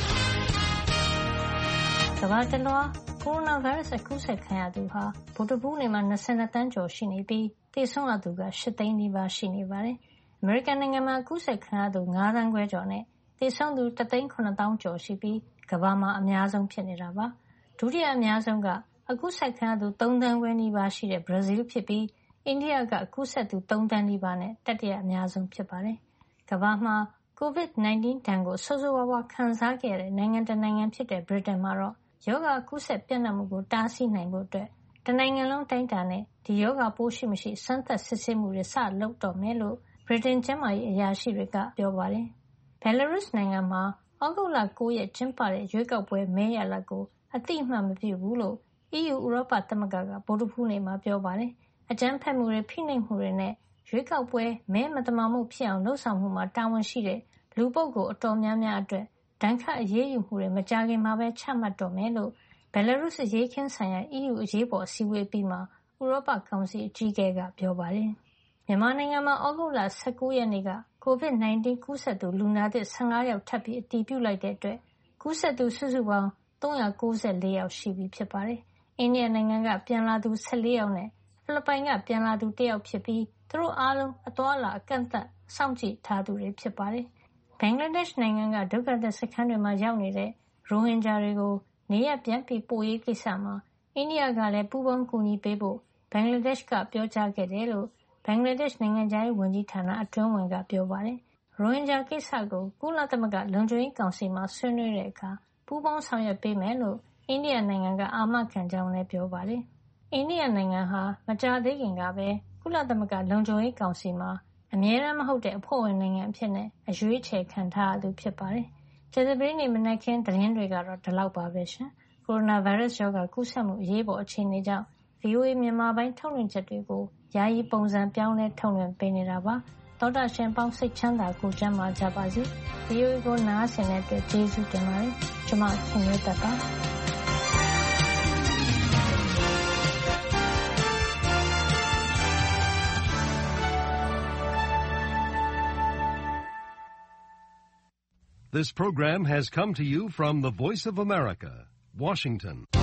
ကမ္ဘာတလွှားကိုရိုနာဗိုင်းရပ်စ်ကူးစက်ခံရသူဟာဗုဒ္ဓဟူးနေ့မှာ၂၂သန်းကျော်ရှိနေပြီးသေဆုံးရသူက၈သိန်းနီးပါးရှိနေပါတယ်။အမေရိကန်နိုင်ငံမှာကူးစက်ခံရသူ၅သန်းခွဲကျော်နဲ့သေဆုံးသူ၁သိန်း၇သောင်းကျော်ရှိပြီးကမ္ဘာမှာအများဆုံးဖြစ်နေတာပါ။ဒုတိယအများဆုံးကအကူးစက်ခံရသူ၃သန်းခွဲနီးပါးရှိတဲ့ဘရာဇီးဖြစ်ပြီးအိန္ဒိယကကူးစက်သူ၃သန်းနီးပါးနဲ့တတိယအများဆုံးဖြစ်ပါတယ်။ကမ္ဘာမှာ ကိုဗစ်၁၉ ဒဏ်ကိုဆိုးဆိုးဝါးဝါးခံစားခဲ့ရတဲ့နိုင်ငံတနိုင်ငံဖြစ်တဲ့ဗြိတိန်မှာတော့ရောဂါကူးစက်ပြန့်နှံ့မှုကိုတားဆီးနိုင်ဖို့အတွက်တနိုင်ငံလုံးတိုင်းတာနဲ့ဒီရောဂါပိုးရှိမရှိစမ်းသပ်စစ်ဆေးမှုတွေစလုပ်တော့မယ်လို့ဗြိတိန်ကျန်းမာရေးအရာရှိတွေကပြောပါတယ်။ Belarus နိုင်ငံမှာဩဂုတ်လ၉ရက်ကျင်းပတဲ့ရွေးကောက်ပွဲမဲရလဒ်ကိုအတိအမှတ်မပြုဘူးလို့ အီးယူ ဥရောပသမဂ္ဂကဗုဒ္ဓဟူးနေ့မှာပြောပါတယ်။အကြမ်းဖက်မှုတွေဖိနှိပ်မှုတွေနဲ့ရွေးကောက်ပွဲမဲမသမာမှုဖြစ်အောင်လှုံ့ဆော်မှုမှာတာဝန်ရှိတဲ့လူပုဂ္ဂိုလ်အတော်များများအတွက်ဒဏ်ခတ်အရေးယူမှုတွေမကြာခင်မှာပဲချမှတ်တော့မယ်လို့ Belarus အရေးခင်းဆိုင်ရာ အီးယူအရေးပေါ်အစည်းအဝေးပြီးမှာဥရောပကောင်စီအကြီးအကဲကပြောပါတယ်။မြန်မာနိုင်ငံမှာဩဂုတ်လ၁၉ရက်နေ့ကကိုဗစ်၁၉ကူးစက်သူလူနာသစ်၁၅ယောက်ထပ်ပြီးအတည်ပြုလိုက်တဲ့အတွက်ကူးစက်သူစုစုပေါင်း၃၉၄ယောက်ရှိပြီဖြစ်ပါတယ်။အိန္ဒိယနိုင်ငံကပြန်လာသူ၁၄ယောက်နဲ့ဖိလစ်ပိုင်ကပြန်လာသူတစ်ယောက်ဖြစ်ပြီးသူတို့အားလုံးအသွားအလာအကန့်အသတ်စောင့်ကြည့်ထားသူတွေဖြစ်ပါတယ်။ဘင်္ဂလားဒေ့ရှ်နိုင်ငံကဒုက္ခသည်စခန်းတွေမှာရောက်နေတဲ့ရိုဟင်ဂျာတွေကိုနေရပ်ပြန်ပြီးပို့ရေးကိစ္စမှာအိန္ဒိယကလည်းပူးပေါင်းကူညီပေးဖို့ဘင်္ဂလားဒေ့ရှ်ကပြောကြားခဲ့တယ်လို့ဘင်္ဂလားဒေ့ရှ်နိုင်ငံခြားရေးဝန်ကြီးဌာနအတွင်းဝန်ကပြောပါတယ်။ရိုဟင်ဂျာကိစ္စကိုကုလသမဂ္ဂလုံခြုံရေးကောင်စီမှာဆွေးနွေးတဲ့အခါပူးပေါင်းဆောင်ရွက်ပေးမယ်လို့အိန္ဒိယနိုင်ငံကအာမခံကြောင်းလည်းပြောပါတယ်။အိန္ဒိယနိုင်ငံဟာမကြာသေးခင်ကပဲကုလသမဂ္ဂလုံခြုံရေးကောင်စီမှာအမြဲတမ်းမဟုတ်တဲ့အဖွဲ့ဝင်နိုင်ငံအဖြစ်နဲ့အရွေးချယ်ခံထားရသူဖြစ်ပါတယ်။ကြာသပတေးနေ့မနက်ခင်းသတင်းတွေကတော့ဒီလောက်ပါပဲရှင်။ကိုရိုနာဗိုင်းရပ်စ်ရောဂါကူးစက်မှုအရေးပေါ်အခြေအနေကြောင့် V O A မြန်မာပိုင်းထုတ်လွှင့်ချက်တွေကိုယာယီပုံစံပြောင်းလဲထုတ်လွှင့်ပေးနေတာပါသောတာရှင်ပေါင်းစိတ်ချမ်းသာကိုကျမ်းမာကြပါစေ V O A ကိုနားဆင်တဲ့အတွက်ကျေးဇူးတင်ပါတယ်ကျွန်မခင်မျိုးသက်ပါ This program has come to you from the Voice of America, Washington.